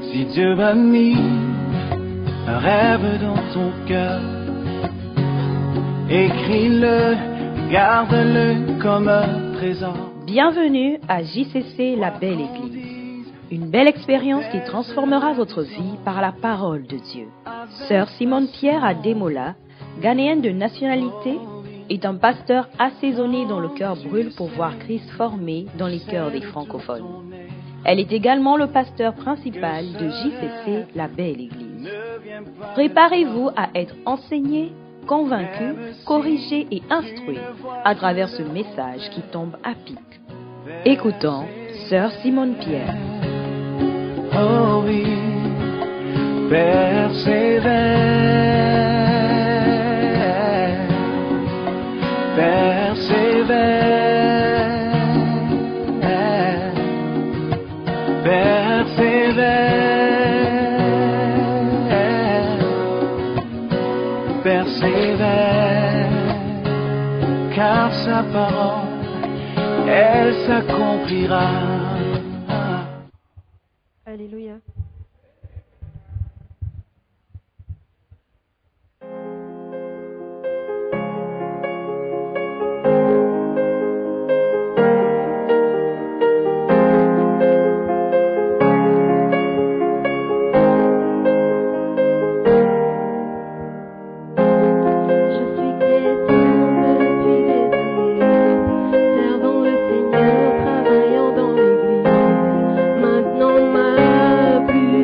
Si Dieu a mis un rêve dans ton cœur, écris-le, garde-le comme un trésor. Bienvenue à JCC La Belle Église, une belle expérience qui transformera votre vie par la parole de Dieu. Sœur Simone Pierre Ademola, ghanéenne de nationalité, est un pasteur assaisonné dont le cœur brûle pour voir Christ formé dans les cœurs des francophones. Elle est également le pasteur principal de JCC La Belle Église. Préparez-vous à être enseigné, convaincu, corrigé et instruit à travers ce message qui tombe à pic. Écoutons Sœur Simone Pierre. Oh oui, persévère, persévère, persévère, persévère, car sa parole, elle s'accomplira. Alléluia. Servant le Seigneur, travaillant dans l'église. Maintenant ma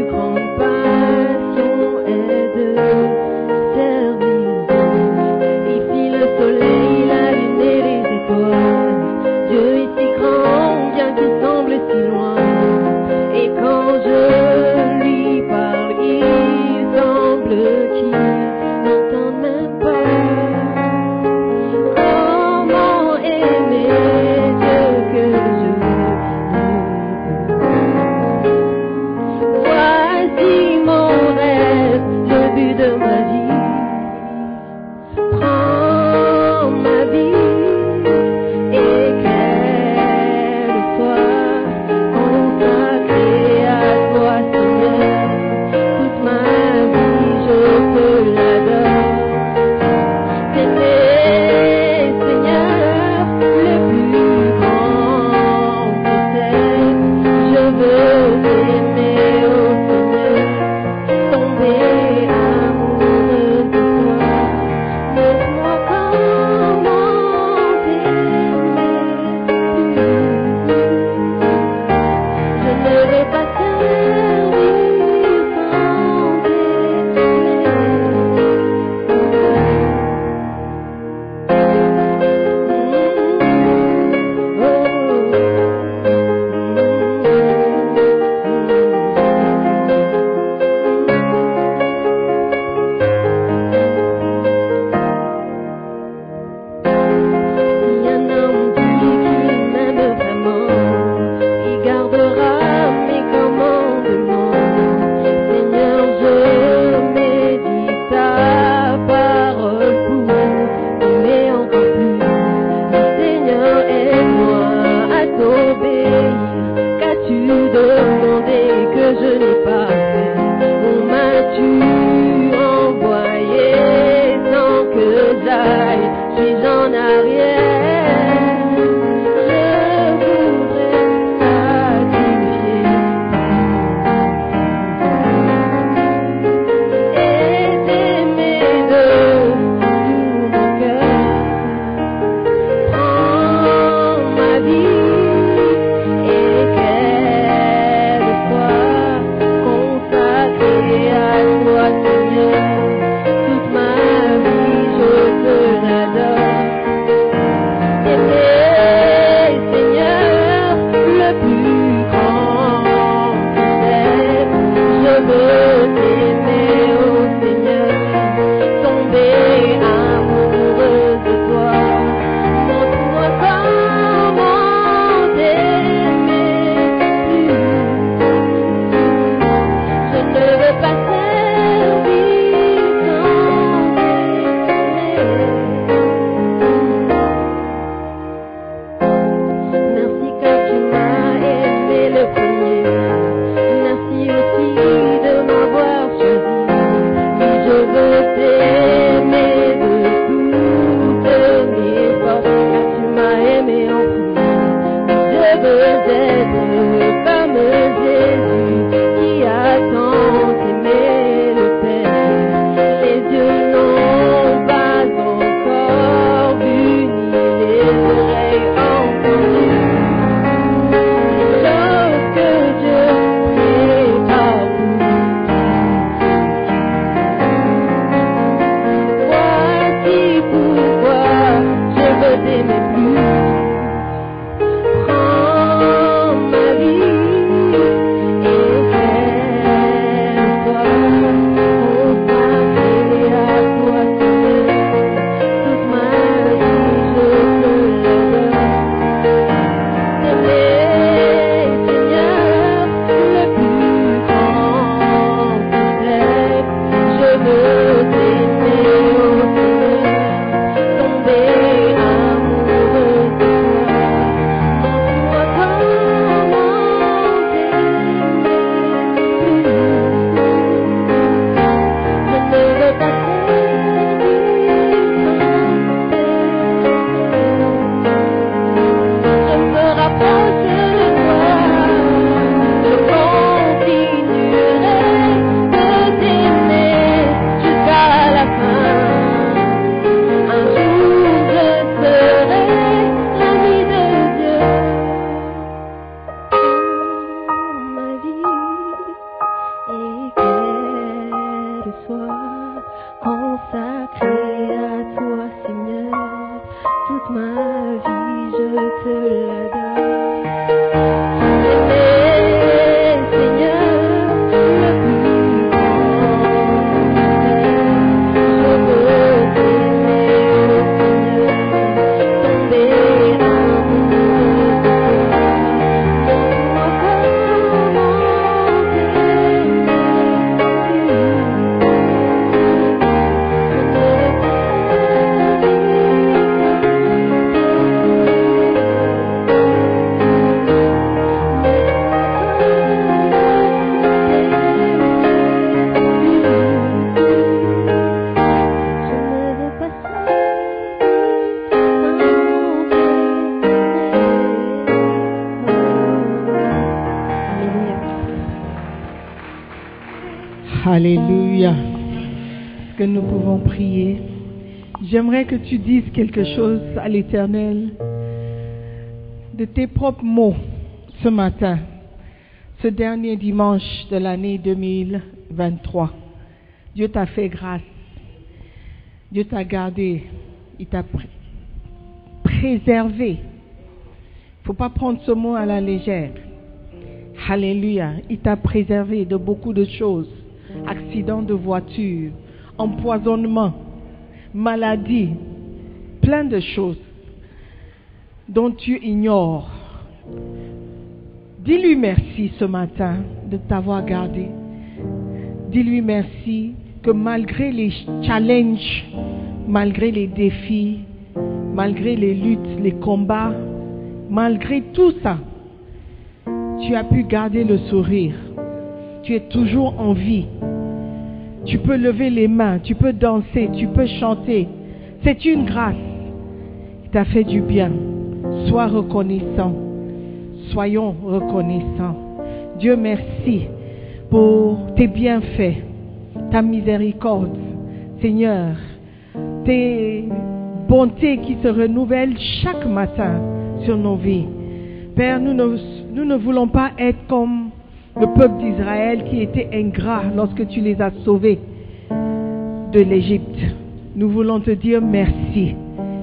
Alléluia. Est-ce que nous pouvons prier? J'aimerais que tu dises quelque chose à l'Éternel de tes propres mots ce matin, ce dernier dimanche de l'année 2023. Dieu t'a fait grâce. Dieu t'a gardé. Il t'a préservé. Il ne faut pas prendre ce mot à la légère. Alléluia. Il t'a préservé de beaucoup de choses. Accidents de voiture, empoisonnement, maladie, plein de choses dont tu ignores. Dis-lui merci ce matin de t'avoir gardé. Dis-lui merci que malgré les challenges, malgré les défis, malgré les luttes, les combats, malgré tout ça, tu as pu garder le sourire. Tu es toujours en vie. Tu peux lever les mains, tu peux danser, tu peux chanter. C'est une grâce qui t'a fait du bien. Sois reconnaissant. Soyons reconnaissants. Dieu, merci pour tes bienfaits, ta miséricorde. Seigneur, tes bontés qui se renouvellent chaque matin sur nos vies. Père, nous ne voulons pas être comme le peuple d'Israël qui était ingrat lorsque tu les as sauvés de l'Égypte. Nous voulons te dire merci.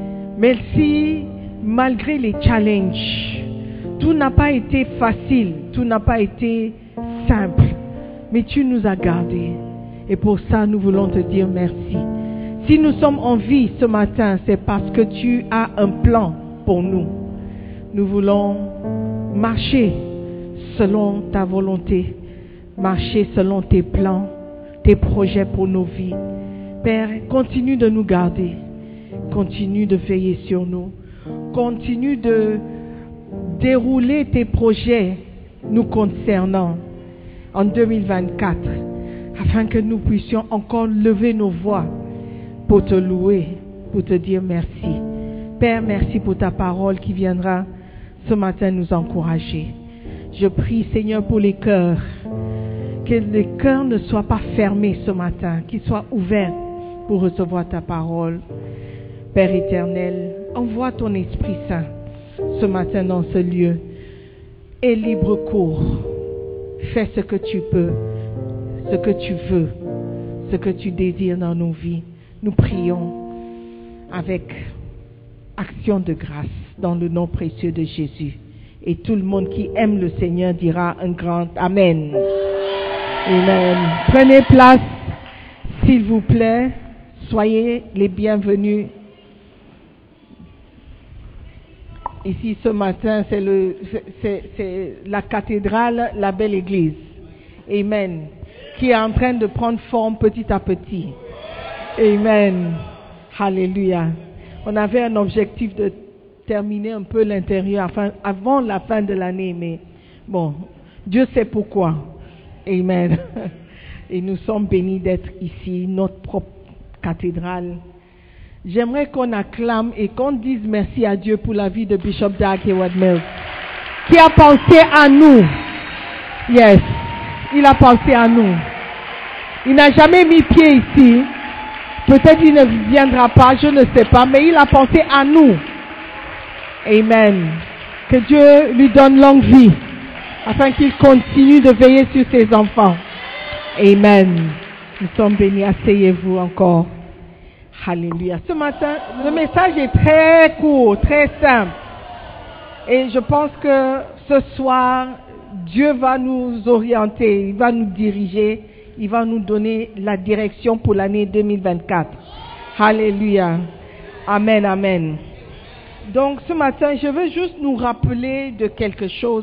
Merci malgré les challenges. Tout n'a pas été facile, tout n'a pas été simple, mais tu nous as gardés. Et pour ça, nous voulons te dire merci. Si nous sommes en vie ce matin, c'est parce que tu as un plan pour nous. Nous voulons marcher selon ta volonté, marcher selon tes plans, tes projets pour nos vies. Père, continue de nous garder, continue de veiller sur nous, continue de dérouler tes projets nous concernant en 2024, afin que nous puissions encore lever nos voix pour te louer, pour te dire merci. Père, merci pour ta parole qui viendra ce matin nous encourager. Je prie, Seigneur, pour les cœurs, que les cœurs ne soient pas fermés ce matin, qu'ils soient ouverts pour recevoir ta parole. Père éternel, envoie ton Esprit Saint ce matin dans ce lieu. Et libre cours. Fais ce que tu peux, ce que tu veux, ce que tu désires dans nos vies. Nous prions avec action de grâce dans le nom précieux de Jésus. Et tout le monde qui aime le Seigneur dira un grand Amen. Amen. Prenez place, s'il vous plaît. Soyez les bienvenus. Ici, ce matin, c'est la cathédrale, la belle église. Amen. Qui est en train de prendre forme petit à petit. Amen. Alléluia. On avait un objectif de terminer un peu l'intérieur avant la fin de l'année, mais bon, Dieu sait pourquoi. Amen. Et nous sommes bénis d'être ici, notre propre cathédrale. J'aimerais qu'on acclame et qu'on dise merci à Dieu pour la vie de Bishop Dag Heward-Mills, qui a pensé à nous. Yes, il a pensé à nous. Il n'a jamais mis pied ici. Peut-être il ne viendra pas, je ne sais pas, mais il a pensé à nous. Amen. Que Dieu lui donne longue vie, afin qu'il continue de veiller sur ses enfants. Amen. Nous sommes bénis. Asseyez-vous encore. Alléluia. Ce matin, le message est très court, très simple. Et je pense que ce soir, Dieu va nous orienter, il va nous diriger, il va nous donner la direction pour l'année 2024. Alléluia. Amen, amen. Donc ce matin, je veux juste nous rappeler de quelque chose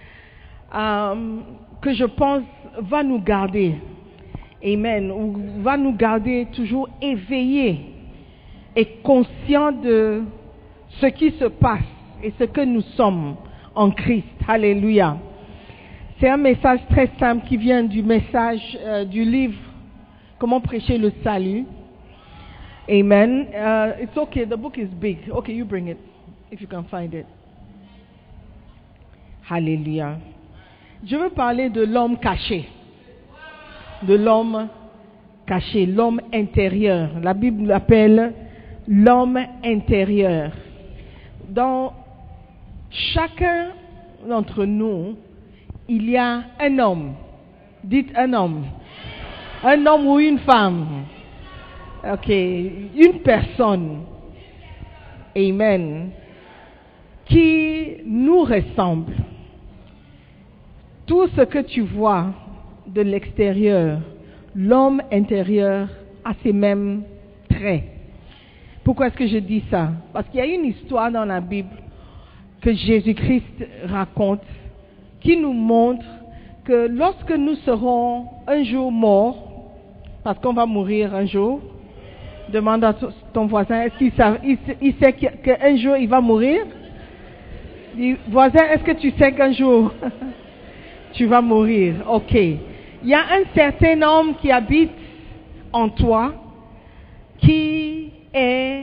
que je pense va nous garder. Amen. Ou va nous garder toujours éveillés et conscients de ce qui se passe et ce que nous sommes en Christ. Alléluia. C'est un message très simple qui vient du message du livre Comment prêcher le salut. Amen. It's okay, the book is big. Okay, you bring it if you can find it. Alléluia. Je veux parler de l'homme caché. de l'homme caché, l'homme intérieur. La Bible l'appelle l'homme intérieur. Dans chacun d'entre nous, il y a un homme. Dites un homme. Un homme ou une femme. Ok, une personne. Amen. Qui nous ressemble. Tout ce que tu vois de l'extérieur, l'homme intérieur a ces mêmes traits. Pourquoi est-ce que je dis ça? Parce qu'il y a une histoire dans la Bible que Jésus-Christ raconte qui nous montre que lorsque nous serons un jour morts, parce qu'on va mourir un jour, demande à ton voisin, est-ce qu'il sait qu'un jour il va mourir? Dis, voisin, est-ce que tu sais qu'un jour tu vas mourir? Ok. Il y a un certain homme qui habite en toi, qui est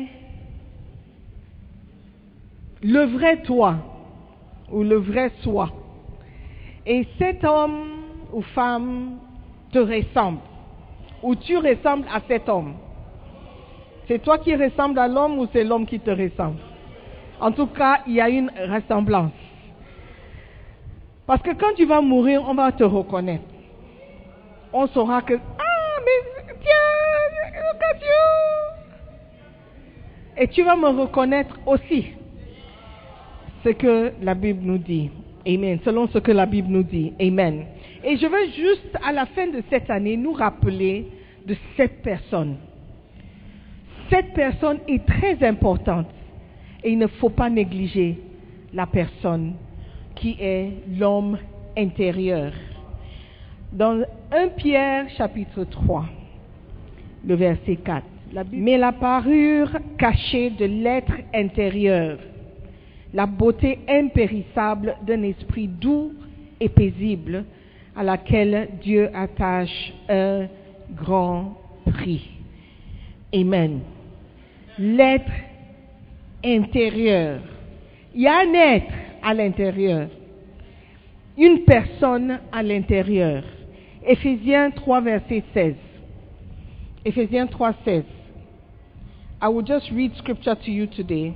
le vrai toi, ou le vrai soi. Et cet homme ou femme te ressemble, ou tu ressembles à cet homme. C'est toi qui ressembles à l'homme ou c'est l'homme qui te ressemble? En tout cas, il y a une ressemblance. Parce que quand tu vas mourir, on va te reconnaître. On saura que, ah, mais tiens, Dieu. Et tu vas me reconnaître aussi. Ce que la Bible nous dit. Amen. Selon ce que la Bible nous dit. Amen. Et je veux juste, à la fin de cette année, nous rappeler de cette personne. Cette personne est très importante. Et il ne faut pas négliger la personne qui est l'homme intérieur. Dans 1 Pierre chapitre 3, le verset 4, mais la parure cachée de l'être intérieur, la beauté impérissable d'un esprit doux et paisible à laquelle Dieu attache un grand prix. Amen. L'être intérieur. Il y a un être à l'intérieur. Une personne à l'intérieur. Éphésiens 3, verset 16. Éphésiens 3, 16. I will just read scripture to you today.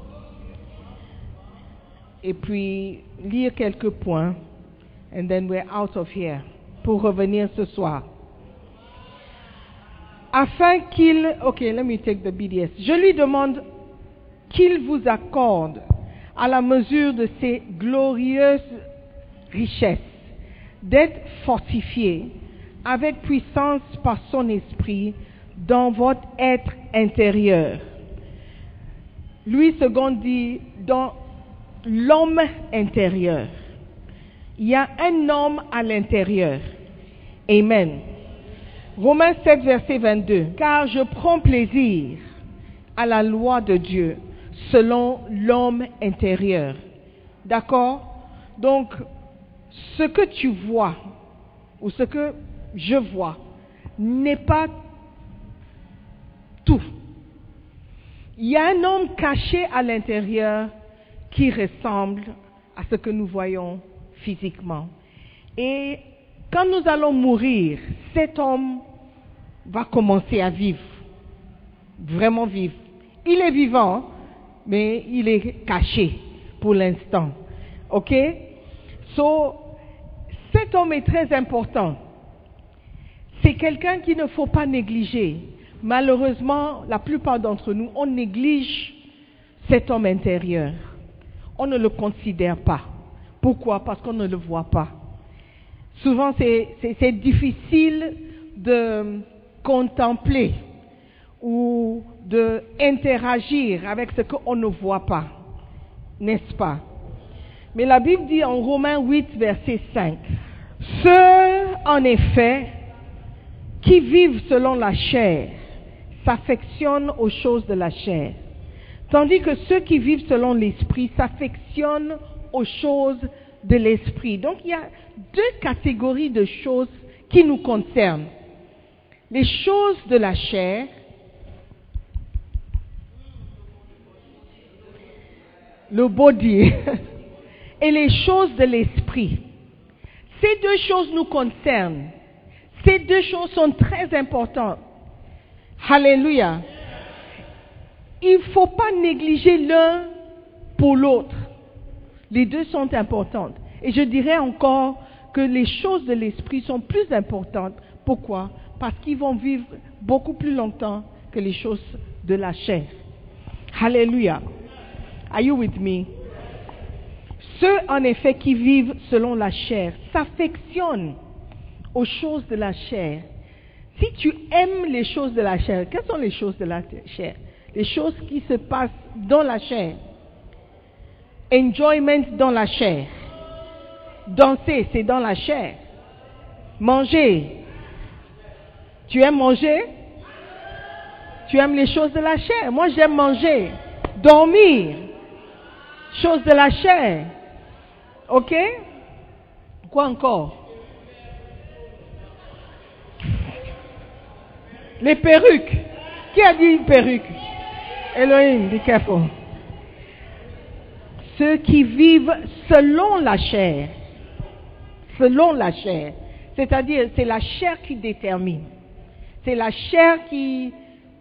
Et puis, lire quelques points. And then we're out of here. Pour revenir ce soir. Afin qu'il... Ok, let me take the BDS. Je lui demande qu'il vous accorde, à la mesure de ses glorieuses richesses, d'être fortifié avec puissance par son esprit dans votre être intérieur. Louis II dit dans l'homme intérieur. Il y a un homme à l'intérieur. Amen. Romains 7, verset 22. Car je prends plaisir à la loi de Dieu selon l'homme intérieur. D'accord? Donc, ce que tu vois, ou ce que je vois, n'est pas tout. Il y a un homme caché à l'intérieur qui ressemble à ce que nous voyons physiquement. Et quand nous allons mourir, cet homme va commencer à vivre, vraiment vivre. Il est vivant, mais il est caché pour l'instant. Ok? So, cet homme est très important. C'est quelqu'un qu'il ne faut pas négliger. Malheureusement, la plupart d'entre nous, on néglige cet homme intérieur. On ne le considère pas. Pourquoi? Parce qu'on ne le voit pas. Souvent, c'est difficile de contempler ou d'interagir avec ce qu'on ne voit pas. N'est-ce pas? Mais la Bible dit en Romains 8, verset 5, « Ceux, en effet, qui vivent selon la chair, s'affectionnent aux choses de la chair, tandis que ceux qui vivent selon l'esprit s'affectionnent aux choses de l'esprit. » Donc il y a deux catégories de choses qui nous concernent. Les choses de la chair, le body, et les choses de l'esprit. Ces deux choses nous concernent. Ces deux choses sont très importantes. Alléluia. Il ne faut pas négliger l'un pour l'autre. Les deux sont importantes. Et je dirais encore que les choses de l'esprit sont plus importantes. Pourquoi? Parce qu'ils vont vivre beaucoup plus longtemps que les choses de la chair. Alléluia. Are you with me? Ceux, en effet, qui vivent selon la chair s'affectionnent aux choses de la chair. Si tu aimes les choses de la chair, quelles sont les choses de la chair? Les choses qui se passent dans la chair. Enjoyment dans la chair. Danser, c'est dans la chair. Manger. Tu aimes manger? Tu aimes les choses de la chair. Moi, j'aime manger. Dormir. Choses de la chair. Ok? Quoi encore? Les perruques. Qui a dit perruque? Elohim, be careful. Ceux qui vivent selon la chair. Selon la chair. C'est-à-dire, c'est la chair qui détermine. C'est la chair qui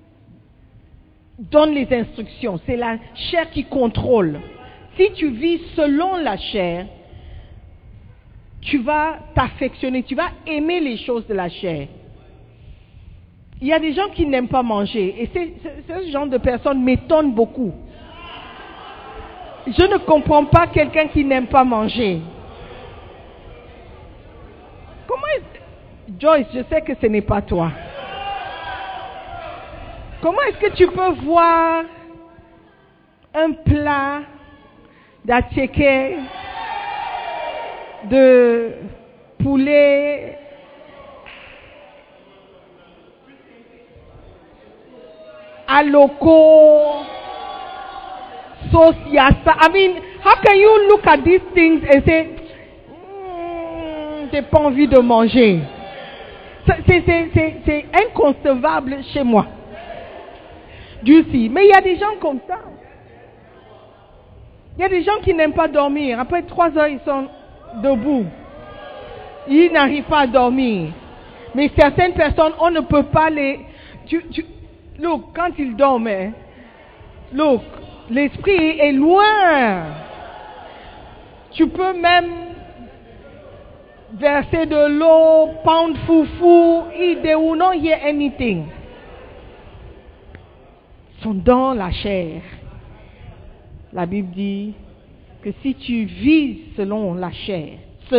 donne les instructions. C'est la chair qui contrôle. Si tu vis selon la chair, tu vas t'affectionner, tu vas aimer les choses de la chair. Il y a des gens qui n'aiment pas manger et ce genre de personnes m'étonne beaucoup. Je ne comprends pas quelqu'un qui n'aime pas manger. Joyce, je sais que ce n'est pas toi. Comment est-ce que tu peux voir un plat d'attiéké, de poulet, à loco, sauce yassa? I mean, how can you look at these things and say, j'ai pas envie de manger? C'est inconcevable chez moi. Dieu sait. Mais il y a des gens comme ça. Il y a des gens qui n'aiment pas dormir. Après 3 heures, ils sont debout. Ils n'arrivent pas à dormir. Mais certaines personnes, on ne peut pas les... Look, quand ils dorment, look, l'esprit est loin. Tu peux même verser de l'eau, pound foufou, they will not hear anything. Ils sont dans la chair. La Bible dit que si tu vis selon la chair,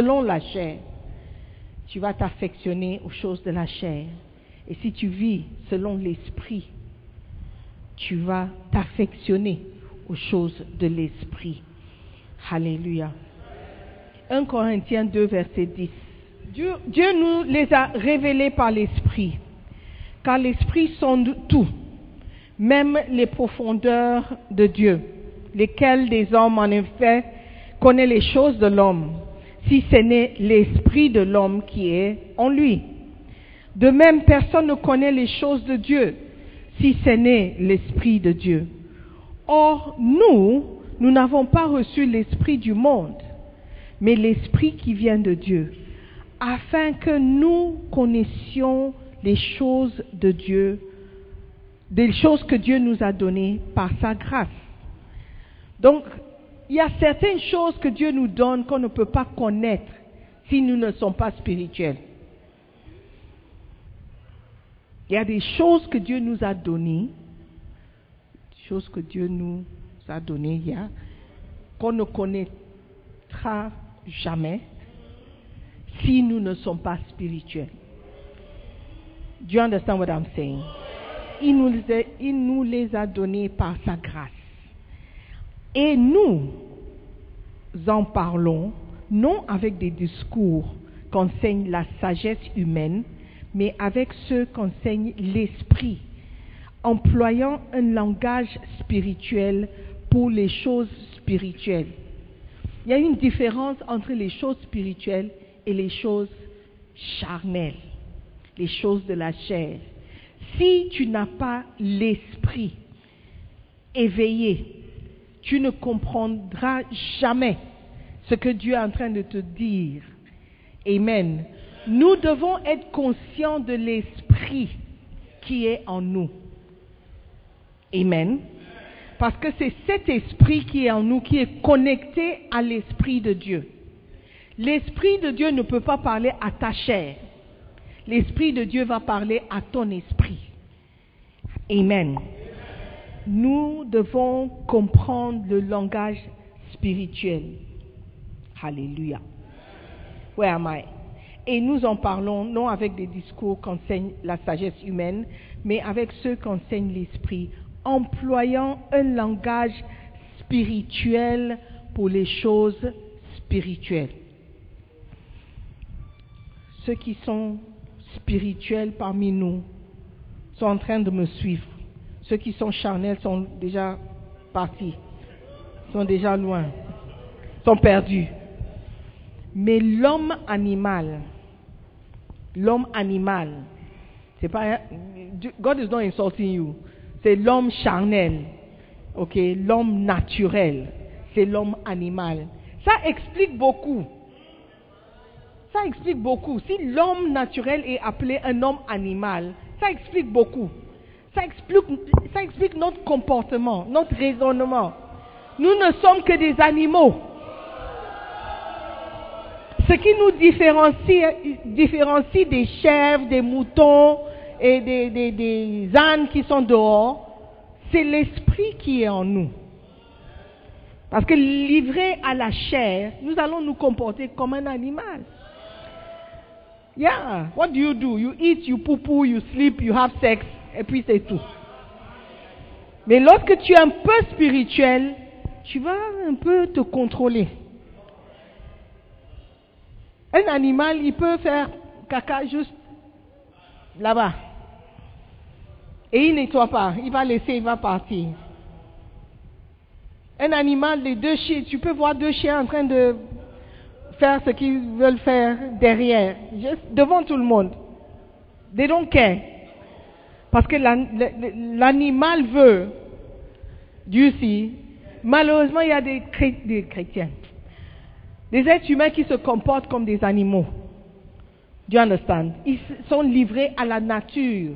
tu vas t'affectionner aux choses de la chair. Et si tu vis selon l'esprit, tu vas t'affectionner aux choses de l'esprit. Alléluia. 1 Corinthiens 2, verset 10. Dieu nous les a révélés par l'esprit, car l'esprit sonde tout, même les profondeurs de Dieu, lesquelles des hommes en effet connaissent les choses de l'homme, si ce n'est l'esprit de l'homme qui est en lui. De même, personne ne connaît les choses de Dieu, si ce n'est l'esprit de Dieu. Or, nous n'avons pas reçu l'esprit du monde, mais l'esprit qui vient de Dieu, afin que nous connaissions les choses de Dieu, des choses que Dieu nous a données par sa grâce. Donc, il y a certaines choses que Dieu nous donne qu'on ne peut pas connaître si nous ne sommes pas spirituels. Il y a des choses que Dieu nous a données, qu'on ne connaîtra jamais si nous ne sommes pas spirituels. Do you understand what I'm saying? Il nous les a donnés par sa grâce. Et nous en parlons, non avec des discours qu'enseigne la sagesse humaine, mais avec ceux qu'enseigne l'esprit, employant un langage spirituel pour les choses spirituelles. Il y a une différence entre les choses spirituelles et les choses charnelles, les choses de la chair. Si tu n'as pas l'esprit éveillé, tu ne comprendras jamais ce que Dieu est en train de te dire. Amen. Nous devons être conscients de l'esprit qui est en nous. Amen. Parce que c'est cet esprit qui est en nous qui est connecté à l'esprit de Dieu. L'esprit de Dieu ne peut pas parler à ta chair. L'esprit de Dieu va parler à ton esprit. Amen. Nous devons comprendre le langage spirituel. Alléluia. Where am I? Et nous en parlons non avec des discours qu'enseigne la sagesse humaine, mais avec ceux qu'enseigne l'esprit, employant un langage spirituel pour les choses spirituelles. Ceux qui sont spirituels parmi nous sont en train de me suivre. Ceux qui sont charnels sont déjà partis, sont déjà loin, sont perdus. Mais l'homme animal, c'est pas, God is not insulting you, c'est l'homme charnel, ok, l'homme naturel, c'est l'homme animal. Ça explique beaucoup. Ça explique beaucoup. Si l'homme naturel est appelé un homme animal, ça explique beaucoup. Ça explique notre comportement, notre raisonnement. Nous ne sommes que des animaux. Ce qui nous différencie des chèvres, des moutons et des ânes qui sont dehors, c'est l'esprit qui est en nous. Parce que livré à la chair, nous allons nous comporter comme un animal. Yeah, what do? You eat, you poo-poo, you sleep, you have sex, et puis c'est tout. Mais lorsque tu es un peu spirituel, tu vas un peu te contrôler. Un animal, il peut faire caca juste là-bas. Et il ne nettoie pas, il va laisser, il va partir. Un animal, les deux chiens, tu peux voir deux chiens en train de faire ce qu'ils veulent faire derrière, juste devant tout le monde. They don't care. Parce que l'animal veut. Dieu si. Malheureusement, il y a des chrétiens. Des êtres humains qui se comportent comme des animaux. Do you understand? Ils sont livrés à la nature.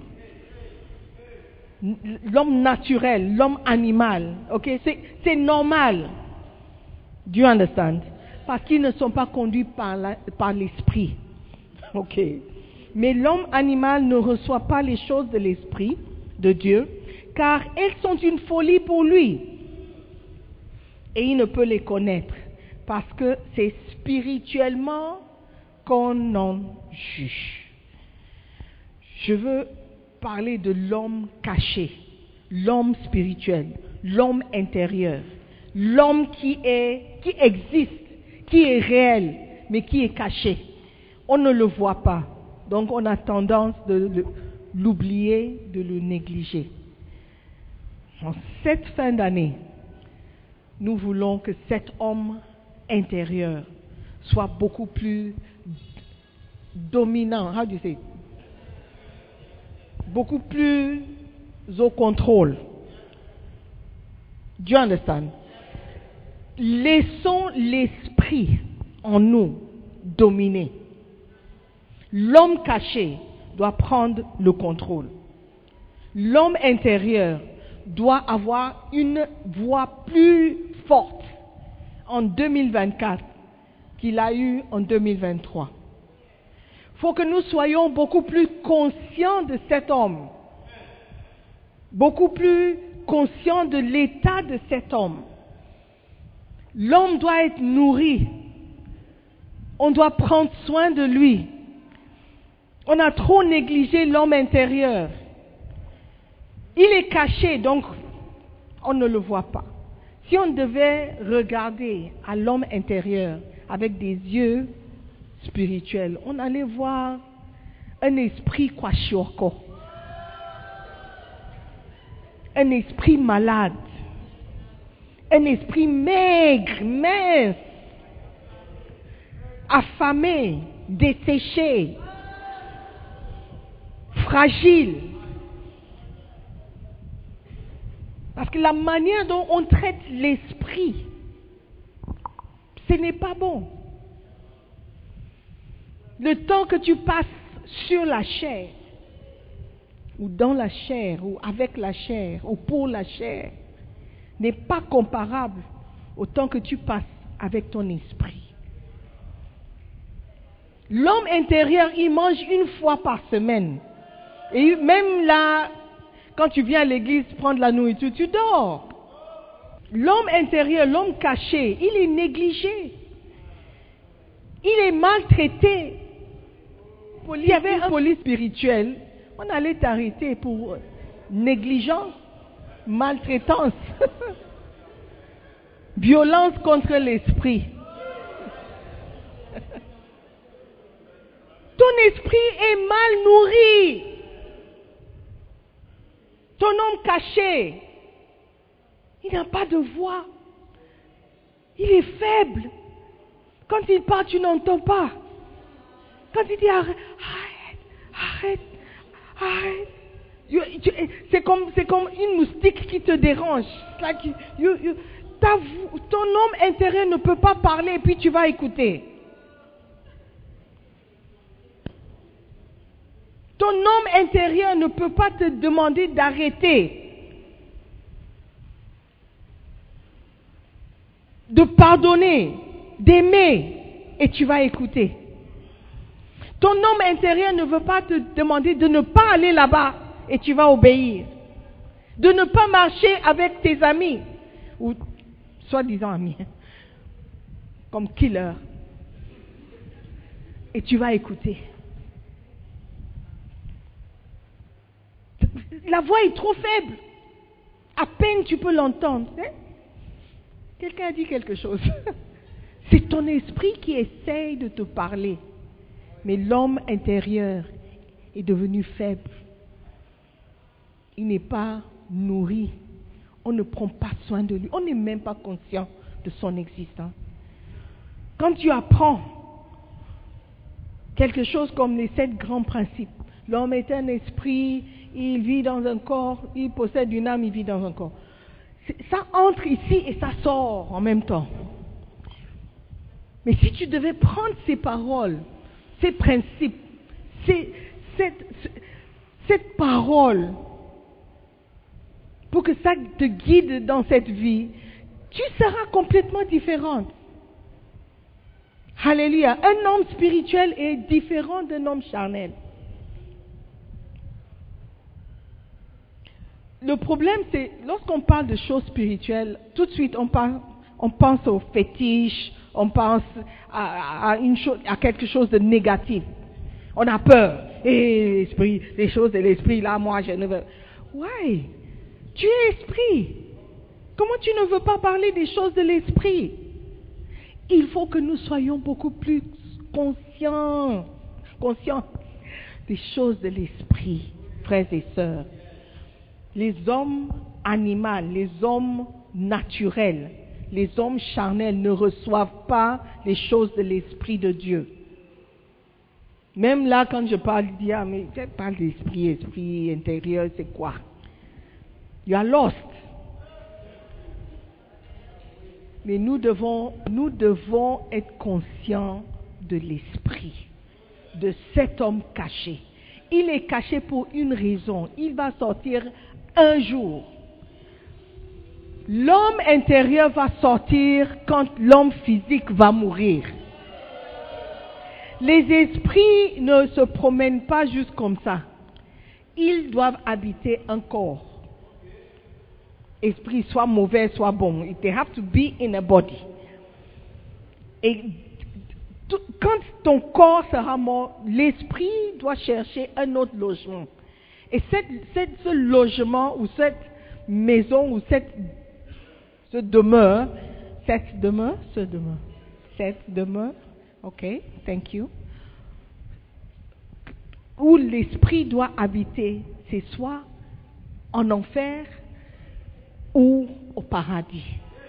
L'homme naturel, l'homme animal. Ok? C'est normal. Do you understand? Parce qu'ils ne sont pas conduits par l'esprit. Ok? Mais l'homme animal ne reçoit pas les choses de l'esprit de Dieu, car elles sont une folie pour lui. Et il ne peut les connaître, parce que c'est spirituellement qu'on en juge. Je veux parler de l'homme caché, l'homme spirituel, l'homme intérieur, l'homme qui existe, qui est réel, mais qui est caché. On ne le voit pas, donc on a tendance de l'oublier, de le négliger. En cette fin d'année, nous voulons que cet homme intérieur soit beaucoup plus dominant, how do you say? Beaucoup plus au contrôle. Do you understand? Laissons l'esprit en nous dominer. L'homme caché doit prendre le contrôle. L'homme intérieur doit avoir une voix plus forte en 2024 qu'il a eu en 2023. Il faut que nous soyons beaucoup plus conscients de cet homme, beaucoup plus conscients de l'état de cet homme. L'homme doit être nourri, on doit prendre soin de lui. On a trop négligé l'homme intérieur. Il est caché, donc on ne le voit pas. Si on devait regarder à l'homme intérieur avec des yeux spirituels, on allait voir un esprit kwashiorko, un esprit malade, un esprit maigre, mince, affamé, desséché, fragile. Parce que la manière dont on traite l'esprit, ce n'est pas bon. Le temps que tu passes sur la chair, ou dans la chair, ou avec la chair, ou pour la chair, n'est pas comparable au temps que tu passes avec ton esprit. L'homme intérieur, il mange une fois par semaine. Et même là, quand tu viens à l'église prendre la nourriture, tu dors. L'homme intérieur, l'homme caché, il est négligé. Il est maltraité. Il y avait un police spirituel, on allait t'arrêter pour négligence, maltraitance, violence contre l'esprit. Ton esprit est mal nourri. Ton homme caché, il n'a pas de voix. Il est faible. Quand il parle, tu n'entends pas. Quand il dit arrête, arrête, arrête. C'est comme une moustique qui te dérange. Ton homme intérieur ne peut pas parler et puis tu vas écouter. Ton homme intérieur ne peut pas te demander d'arrêter, de pardonner, d'aimer, et tu vas écouter. Ton homme intérieur ne veut pas te demander de ne pas aller là-bas, et tu vas obéir. De ne pas marcher avec tes amis, ou soi-disant amis, comme killer, et tu vas écouter. La voix est trop faible. À peine tu peux l'entendre. Quelqu'un a dit quelque chose. C'est ton esprit qui essaye de te parler. Mais l'homme intérieur est devenu faible. Il n'est pas nourri. On ne prend pas soin de lui. On n'est même pas conscient de son existence. Quand tu apprends quelque chose comme les 7 grands principes, l'homme est un esprit, il vit dans un corps, il possède une âme, il vit dans un corps. Ça entre ici et ça sort en même temps. Mais si tu devais prendre ces paroles, ces principes, cette parole, pour que ça te guide dans cette vie, tu seras complètement différente. Alléluia. Un homme spirituel est différent d'un homme charnel. Le problème, c'est, lorsqu'on parle de choses spirituelles, tout de suite, on pense aux fétiches, on pense à quelque chose de négatif. On a peur. Et l'esprit, les choses de l'esprit, là, moi, je ne veux... Ouais, tu es esprit. Comment tu ne veux pas parler des choses de l'esprit? Il faut que nous soyons beaucoup plus conscients des choses de l'esprit, frères et sœurs. Les hommes animaux, les hommes naturels, les hommes charnels ne reçoivent pas les choses de l'Esprit de Dieu. Même là, quand je parle, je dis, mais je parle d'esprit, esprit intérieur, c'est quoi? You are lost. Mais nous devons être conscients de l'esprit, de cet homme caché. Il est caché pour une raison. Il va sortir un jour. L'homme intérieur va sortir quand l'homme physique va mourir. Les esprits ne se promènent pas juste comme ça. Ils doivent habiter un corps. Esprit soit mauvais, soit bon. They have to be in a body. Et quand ton corps sera mort, l'esprit doit chercher un autre logement. Et ce logement ou cette maison ou cette demeure, ok, thank you, où l'esprit doit habiter, c'est soit en enfer ou au paradis.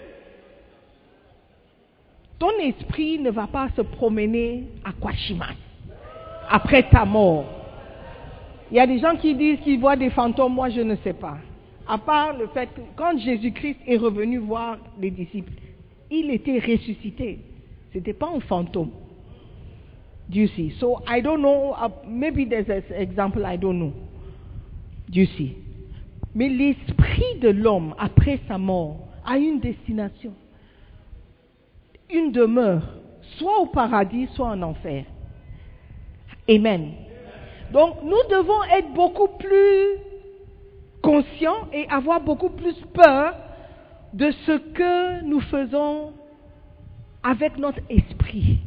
Ton esprit ne va pas se promener à Kwashimas après ta mort. Il y a des gens qui disent qu'ils voient des fantômes, moi je ne sais pas. À part le fait que quand Jésus-Christ est revenu voir les disciples, il était ressuscité. Ce n'était pas un fantôme. Do you see? So I don't know, maybe there's an example, I don't know. Do you see? Mais l'esprit de l'homme, après sa mort, a une destination, une demeure, soit au paradis, soit en enfer. Amen. Donc nous devons être beaucoup plus conscients et avoir beaucoup plus peur de ce que nous faisons avec notre esprit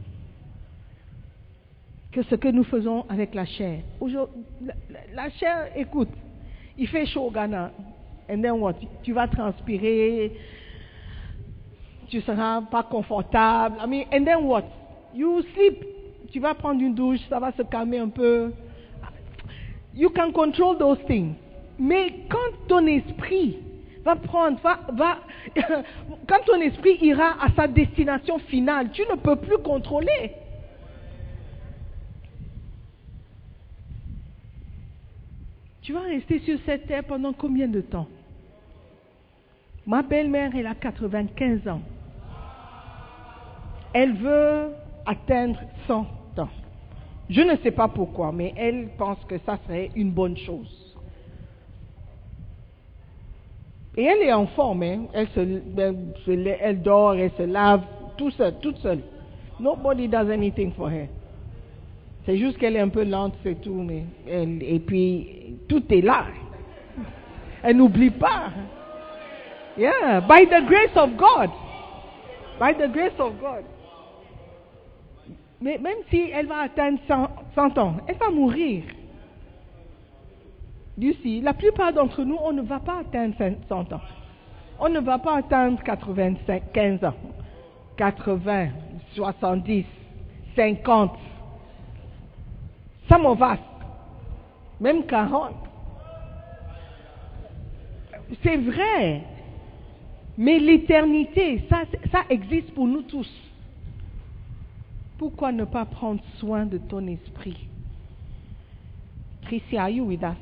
que ce que nous faisons avec la chair. La chair, écoute, il fait chaud au Ghana, and then what? Tu vas transpirer, tu seras pas confortable. I mean, and then what? You sleep. Tu vas prendre une douche, ça va se calmer un peu. You can control those things. Mais quand ton esprit quand ton esprit ira à sa destination finale, tu ne peux plus contrôler. Tu vas rester sur cette terre pendant combien de temps? Ma belle-mère, elle a 95 ans. Elle veut atteindre 100 ans. Je ne sais pas pourquoi, mais elle pense que ça serait une bonne chose. Et elle est en forme, hein? Elle dort, elle se lave, toute seule. Nobody does anything for her. C'est juste qu'elle est un peu lente, c'est tout, mais et puis tout est là. Elle n'oublie pas. Yeah, by the grace of God. By the grace of God. Mais même si elle va atteindre 100 ans, elle va mourir. D'ici, la plupart d'entre nous, on ne va pas atteindre 100 ans. On ne va pas atteindre 15 ans, 80, 70, 50. Some of us, même 40. C'est vrai. Mais l'éternité, ça existe pour nous tous. Pourquoi ne pas prendre soin de ton esprit? Tracy, are you with us?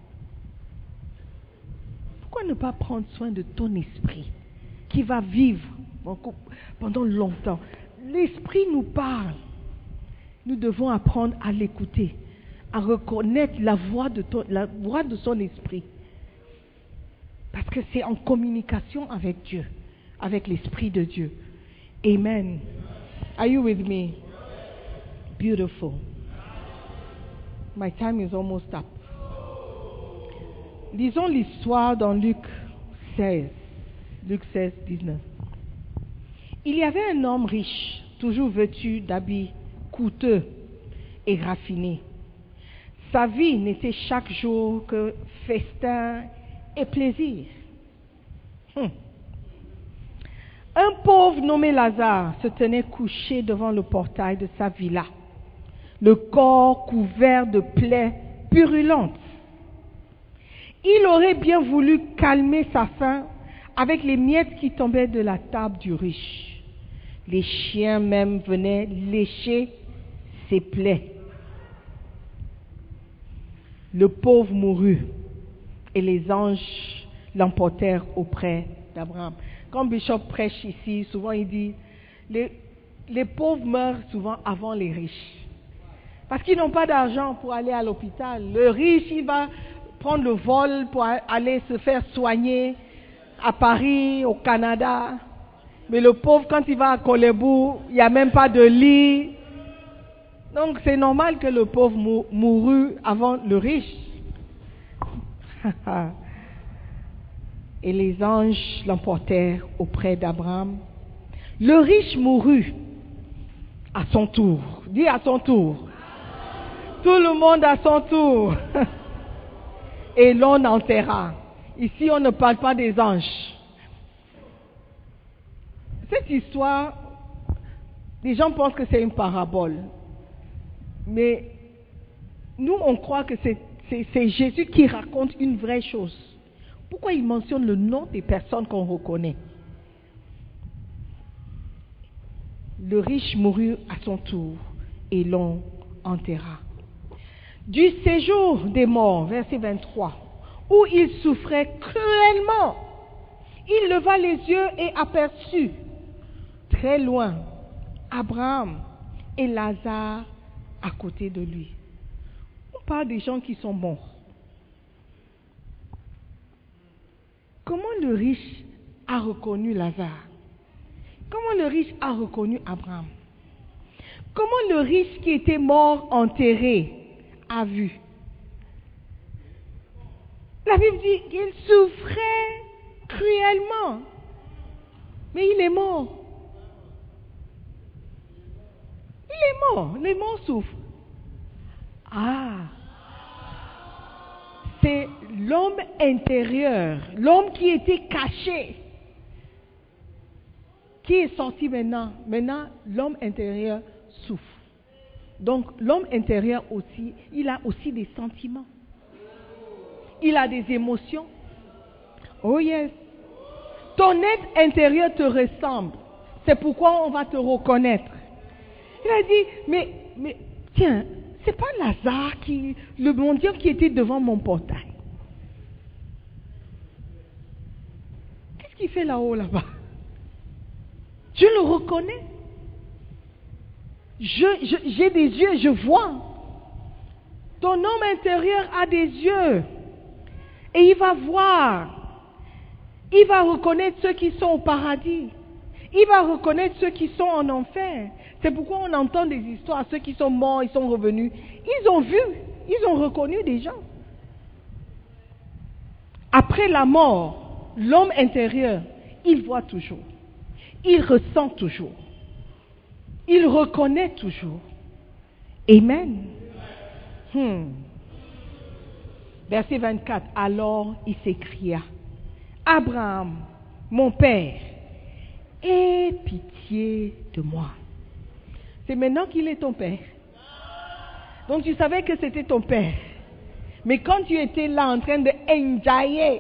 Pourquoi ne pas prendre soin de ton esprit qui va vivre pendant longtemps? L'esprit nous parle. Nous devons apprendre à l'écouter, à reconnaître la voix de son esprit. Parce que c'est en communication avec Dieu, avec l'esprit de Dieu. Amen. Are you with me? Beautiful. My time is almost up. Lisons l'histoire dans Luc 16, 19. Il y avait un homme riche, toujours vêtu d'habits coûteux et raffinés. Sa vie n'était chaque jour que festin et plaisir. Un pauvre nommé Lazare se tenait couché devant le portail de sa villa, le corps couvert de plaies purulentes. Il aurait bien voulu calmer sa faim avec les miettes qui tombaient de la table du riche. Les chiens même venaient lécher ses plaies. Le pauvre mourut et les anges l'emportèrent auprès d'Abraham. Quand Bishop prêche ici, souvent il dit, les pauvres meurent souvent avant les riches. Parce qu'ils n'ont pas d'argent pour aller à l'hôpital. Le riche, il va prendre le vol pour aller se faire soigner à Paris, au Canada. Mais le pauvre, quand il va à Kolebou, il n'y a même pas de lit. Donc c'est normal que le pauvre mourut avant le riche. Et les anges l'emportèrent auprès d'Abraham. Le riche mourut à son tour. Dis à son tour. Tout le monde à son tour. Et l'on enterra. Ici, on ne parle pas des anges. Cette histoire, les gens pensent que c'est une parabole. Mais nous, on croit que c'est Jésus qui raconte une vraie chose. Pourquoi il mentionne le nom des personnes qu'on reconnaît? Le riche mourut à son tour et l'on enterra. Du séjour des morts, verset 23, où il souffrait cruellement, il leva les yeux et aperçut, très loin, Abraham et Lazare à côté de lui. On parle des gens qui sont morts. Comment le riche a reconnu Lazare? Comment le riche a reconnu Abraham? Comment le riche qui était mort, enterré, a vu? La Bible dit qu'il souffrait cruellement. Mais il est mort. Il est mort. Les morts souffrent. Ah! C'est l'homme intérieur, l'homme qui était caché, qui est sorti maintenant. Maintenant, l'homme intérieur souffre. Donc, l'homme intérieur aussi, il a aussi des sentiments. Il a des émotions. Oh yes. Ton être intérieur te ressemble. C'est pourquoi on va te reconnaître. Il a dit, mais tiens, c'est pas Lazare le mendiant qui était devant mon portail. Qu'est-ce qu'il fait là-haut, là-bas? Je le reconnais. J'ai des yeux, je vois. Ton homme intérieur a des yeux. Et il va voir. Il va reconnaître ceux qui sont au paradis. Il va reconnaître ceux qui sont en enfer. C'est pourquoi on entend des histoires. Ceux qui sont morts, ils sont revenus. Ils ont vu, ils ont reconnu des gens. Après la mort, l'homme intérieur, il voit toujours. Il ressent toujours. Il reconnaît toujours. Amen. Verset 24. Alors il s'écria, Abraham, mon père, aie pitié de moi. C'est maintenant qu'il est ton père. Donc tu savais que c'était ton père. Mais quand tu étais là en train de enjailler,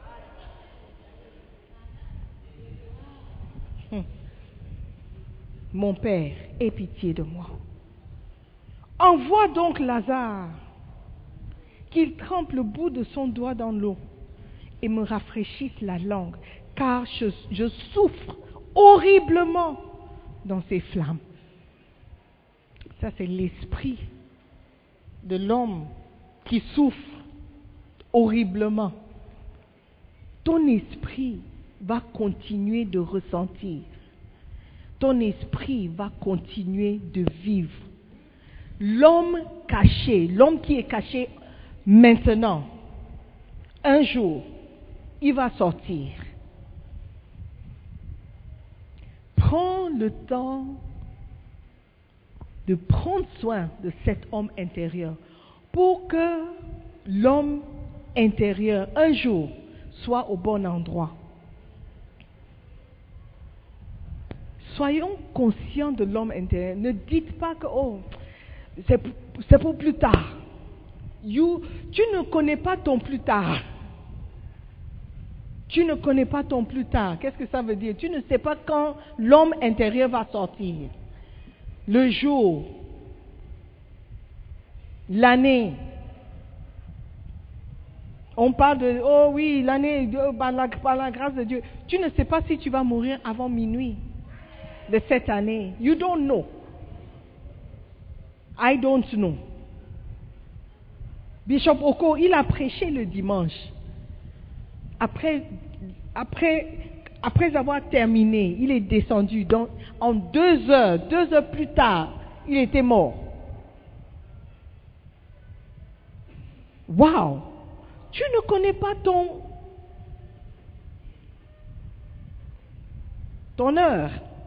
mon père, aie pitié de moi. Envoie donc Lazare, qu'il trempe le bout de son doigt dans l'eau et me rafraîchisse la langue, car je souffre horriblement dans ces flammes. Ça, c'est l'esprit de l'homme qui souffre horriblement. Ton esprit va continuer de ressentir. Ton esprit va continuer de vivre. L'homme caché, l'homme qui est caché maintenant, un jour, il va sortir. Prends le temps de prendre soin de cet homme intérieur pour que l'homme intérieur, un jour, soit au bon endroit. Soyons conscients de l'homme intérieur. Ne dites pas que, c'est pour plus tard. Tu ne connais pas ton plus tard. Tu ne connais pas ton plus tard. Qu'est-ce que ça veut dire? Tu ne sais pas quand l'homme intérieur va sortir. Le jour, l'année. On parle de, oh oui, l'année, par la grâce de Dieu. Tu ne sais pas si tu vas mourir avant minuit de cette année. You don't know. I don't know. Bishop Oko, il a prêché le dimanche. Après avoir terminé, il est descendu. Donc, en 2 heures plus tard, il était mort. Wow! Tu ne connais pas ton heure.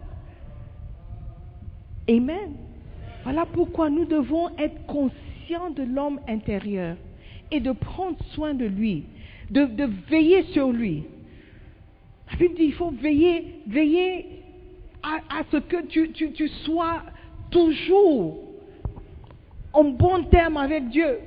Amen. Voilà pourquoi nous devons être conscients de l'homme intérieur et de prendre soin de lui, de veiller sur lui. La Bible dit il faut veiller à ce que tu sois toujours en bon terme avec Dieu.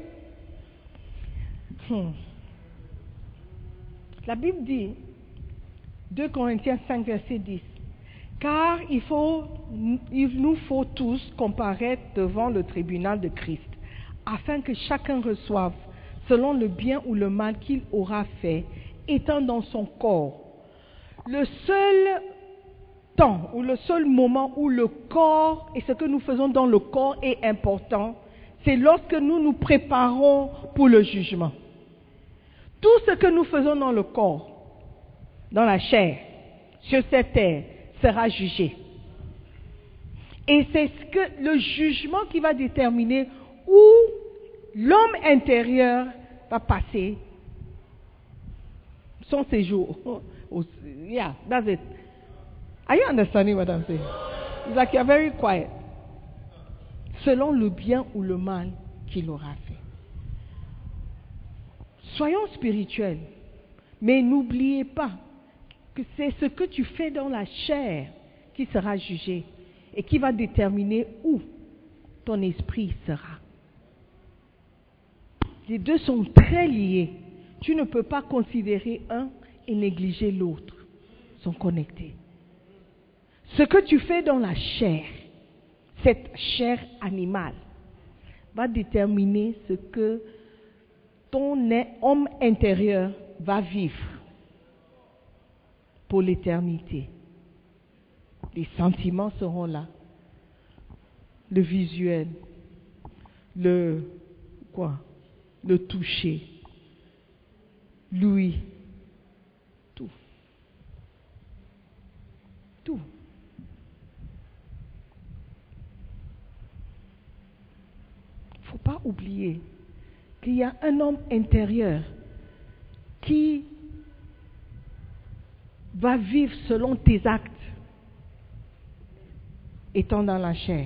La Bible dit, 2 Corinthiens 5, verset 10, car il nous faut tous comparaître devant le tribunal de Christ, afin que chacun reçoive, selon le bien ou le mal qu'il aura fait, étant dans son corps. Le seul temps ou le seul moment où le corps et ce que nous faisons dans le corps est important, c'est lorsque nous nous préparons pour le jugement. Tout ce que nous faisons dans le corps, dans la chair, sur cette terre, sera jugé. Et c'est le jugement qui va déterminer où l'homme intérieur va passer son séjour. Yeah, that's it. Are you understanding what I'm saying? It's like you're very quiet. Selon le bien ou le mal qu'il aura fait. Soyons spirituels, mais n'oubliez pas que c'est ce que tu fais dans la chair qui sera jugé et qui va déterminer où ton esprit sera. Les deux sont très liés. Tu ne peux pas considérer un et négliger l'autre. Ils sont connectés. Ce que tu fais dans la chair, cette chair animale, va déterminer ce que ton homme intérieur va vivre pour l'éternité. Les sentiments seront là. Le visuel, le toucher, l'ouïe, tout. Tout. Il ne faut pas oublier qu'il y a un homme intérieur qui va vivre selon tes actes, étant dans la chair.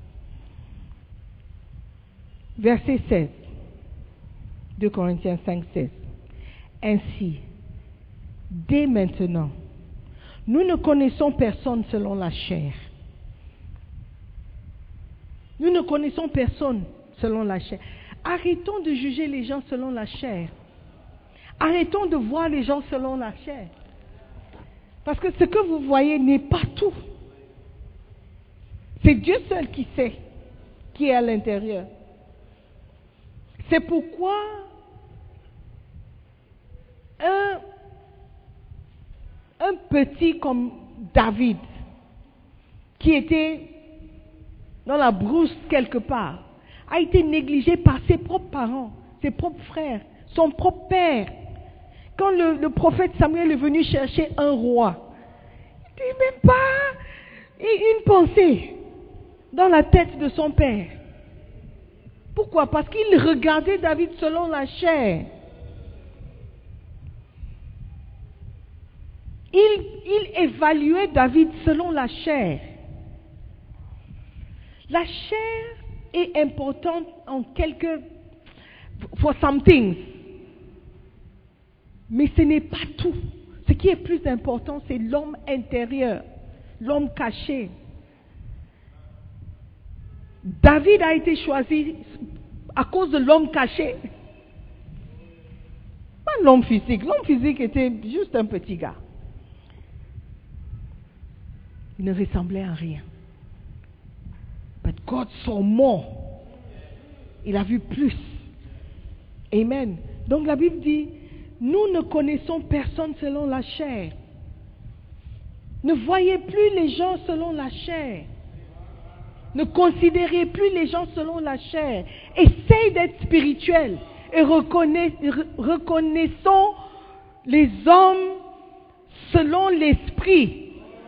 Verset 16, 2 Corinthiens 5, 16. Ainsi, dès maintenant, nous ne connaissons personne selon la chair. Nous ne connaissons personne selon la chair. Arrêtons de juger les gens selon la chair. Arrêtons de voir les gens selon la chair. Parce que ce que vous voyez n'est pas tout. C'est Dieu seul qui sait qui est à l'intérieur. C'est pourquoi un petit comme David, qui était dans la brousse quelque part, a été négligé par ses propres parents, ses propres frères, son propre père. Quand le prophète Samuel est venu chercher un roi, il n'a même pas une pensée dans la tête de son père. Pourquoi? Parce qu'il regardait David selon la chair. Il évaluait David selon la chair. La chair est importante for some things. Mais ce n'est pas tout. Ce qui est plus important, c'est l'homme intérieur, l'homme caché. David a été choisi à cause de l'homme caché. Pas l'homme physique. L'homme physique était juste un petit gars. Il ne ressemblait à rien. But God saw more. Il a vu plus. Amen. Donc la Bible dit, nous ne connaissons personne selon la chair. Ne voyez plus les gens selon la chair. Ne considérez plus les gens selon la chair. Essayez d'être spirituel et reconnaissons les hommes selon l'esprit.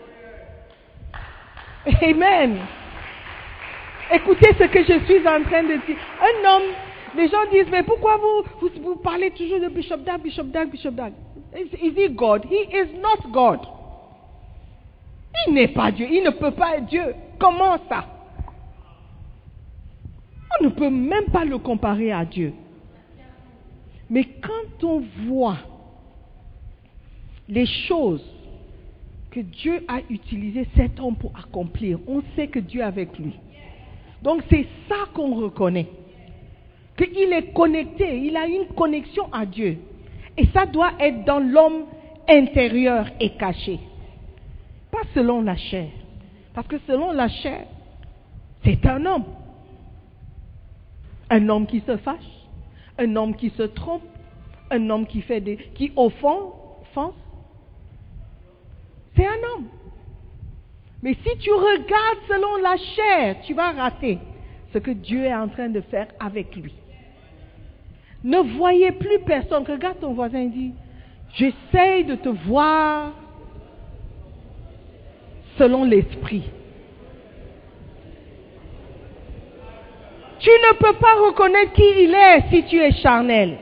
Amen. Écoutez ce que je suis en train de dire. Un homme, les gens disent, mais pourquoi vous parlez toujours de Bishop Dag, Bishop Dag, Bishop Dag? Is he God? He is not God. Il n'est pas Dieu. Il ne peut pas être Dieu. Comment ça? On ne peut même pas le comparer à Dieu. Mais quand on voit les choses que Dieu a utilisé cet homme pour accomplir, on sait que Dieu est avec lui. Donc c'est ça qu'on reconnaît. Qu'il est connecté, il a une connexion à Dieu. Et ça doit être dans l'homme intérieur et caché. Pas selon la chair. Parce que selon la chair, c'est un homme. Un homme qui se fâche, un homme qui se trompe, un homme qui offense. C'est un homme. Mais si tu regardes selon la chair, tu vas rater ce que Dieu est en train de faire avec lui. Ne voyez plus personne. Regarde ton voisin et dis, j'essaye de te voir selon l'esprit. Tu ne peux pas reconnaître qui il est si tu es charnel.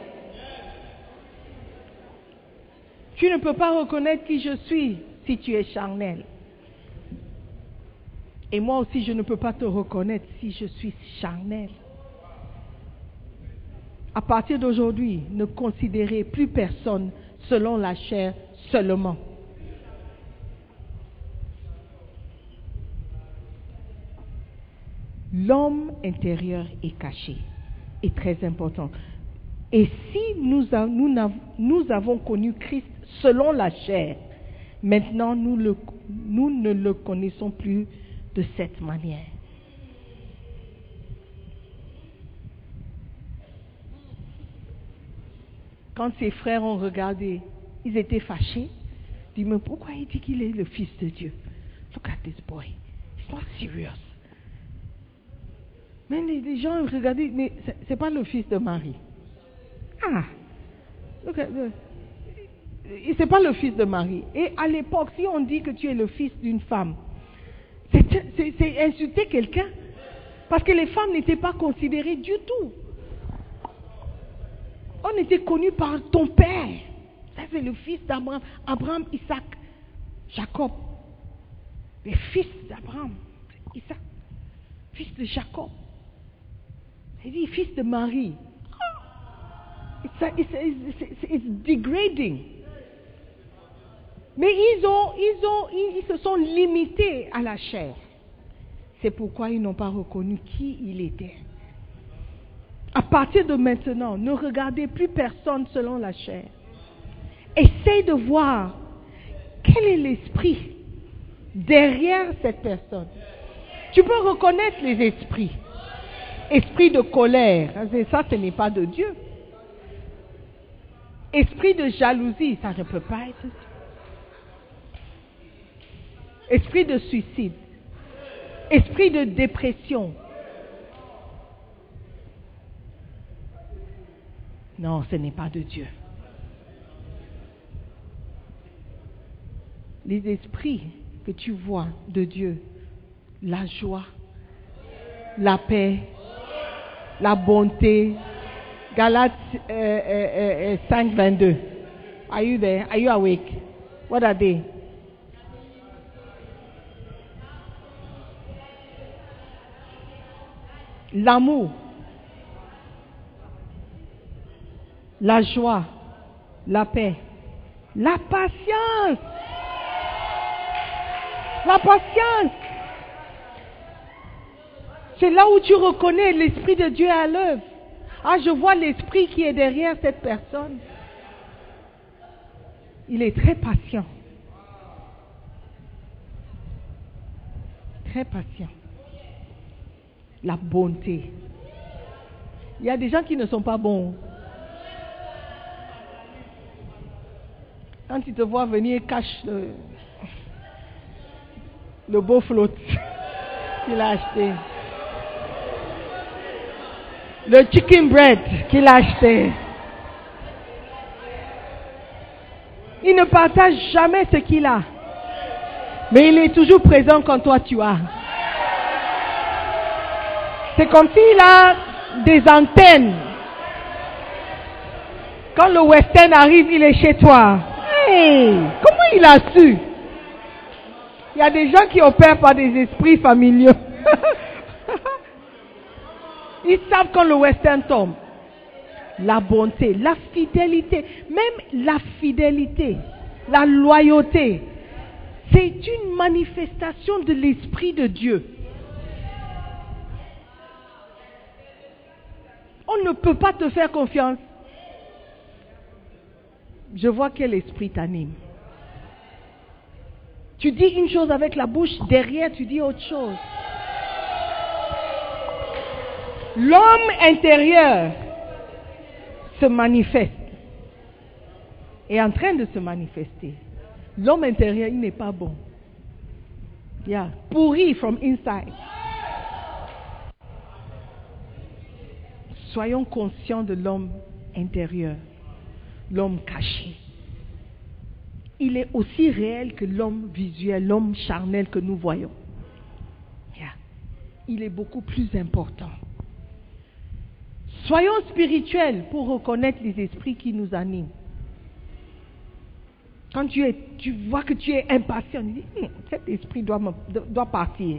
Tu ne peux pas reconnaître qui je suis si tu es charnel. Et moi aussi, je ne peux pas te reconnaître si je suis charnel. À partir d'aujourd'hui, ne considérez plus personne selon la chair seulement. L'homme intérieur est caché, est très important. Et si nous avons connu Christ selon la chair, maintenant nous ne le connaissons plus de cette manière. Quand ses frères ont regardé, ils étaient fâchés. Ils disent, mais pourquoi il dit qu'il est le fils de Dieu? Look at this boy. He's not serious. Mais les gens regardaient, mais c'est pas le fils de Marie. Ah, c'est pas le fils de Marie. Et à l'époque, si on dit que tu es le fils d'une femme, c'est insulter quelqu'un. Parce que les femmes n'étaient pas considérées du tout. On était connus par ton père. Ça, c'est le fils d'Abraham. Abraham, Isaac, Jacob. Les fils d'Abraham, Isaac, fils de Jacob. Il dit fils de Marie. It's degrading. Mais ils se sont limités à la chair. C'est pourquoi ils n'ont pas reconnu qui il était. À partir de maintenant, ne regardez plus personne selon la chair. Essaye de voir quel est l'esprit derrière cette personne. Tu peux reconnaître les esprits. Esprit de colère, ça ce n'est pas de Dieu. Esprit de jalousie, ça ne peut pas être Dieu. Esprit de suicide. Esprit de dépression. Non, ce n'est pas de Dieu. Les esprits que tu vois de Dieu, la joie, la paix, la bonté. Galates 5:22. Are you there? Are you awake? What are they? L'amour, la joie, la paix, la patience. La patience. C'est là où tu reconnais l'Esprit de Dieu à l'œuvre. Ah, je vois l'Esprit qui est derrière cette personne. Il est très patient. Très patient. La bonté. Il y a des gens qui ne sont pas bons. Quand ils te voient venir, cache le beau flotte qu'il a acheté. Le chicken bread qu'il a acheté. Il ne partage jamais ce qu'il a. Mais il est toujours présent quand toi tu as. C'est comme s'il a des antennes. Quand le western arrive, il est chez toi. Hey, comment il a su? Il y a des gens qui opèrent par des esprits familiaux. Ils savent quand le western tombe. La bonté, la fidélité, même la fidélité, la loyauté, c'est une manifestation de l'Esprit de Dieu. On ne peut pas te faire confiance. Je vois quel esprit t'anime. Tu dis une chose avec la bouche, derrière tu dis autre chose. L'homme intérieur se manifeste, est en train de se manifester. L'homme intérieur, il n'est pas bon. Yeah, pourri from inside. Soyons conscients de l'homme intérieur, l'homme caché. Il est aussi réel que l'homme visuel, l'homme charnel que nous voyons. Yeah. Il est beaucoup plus important. Soyons spirituels pour reconnaître les esprits qui nous animent. Quand tu vois que tu es impatient, tu dis, cet esprit doit partir.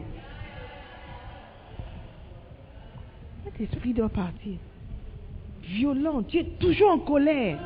Cet esprit doit partir. Violent, tu es toujours en colère.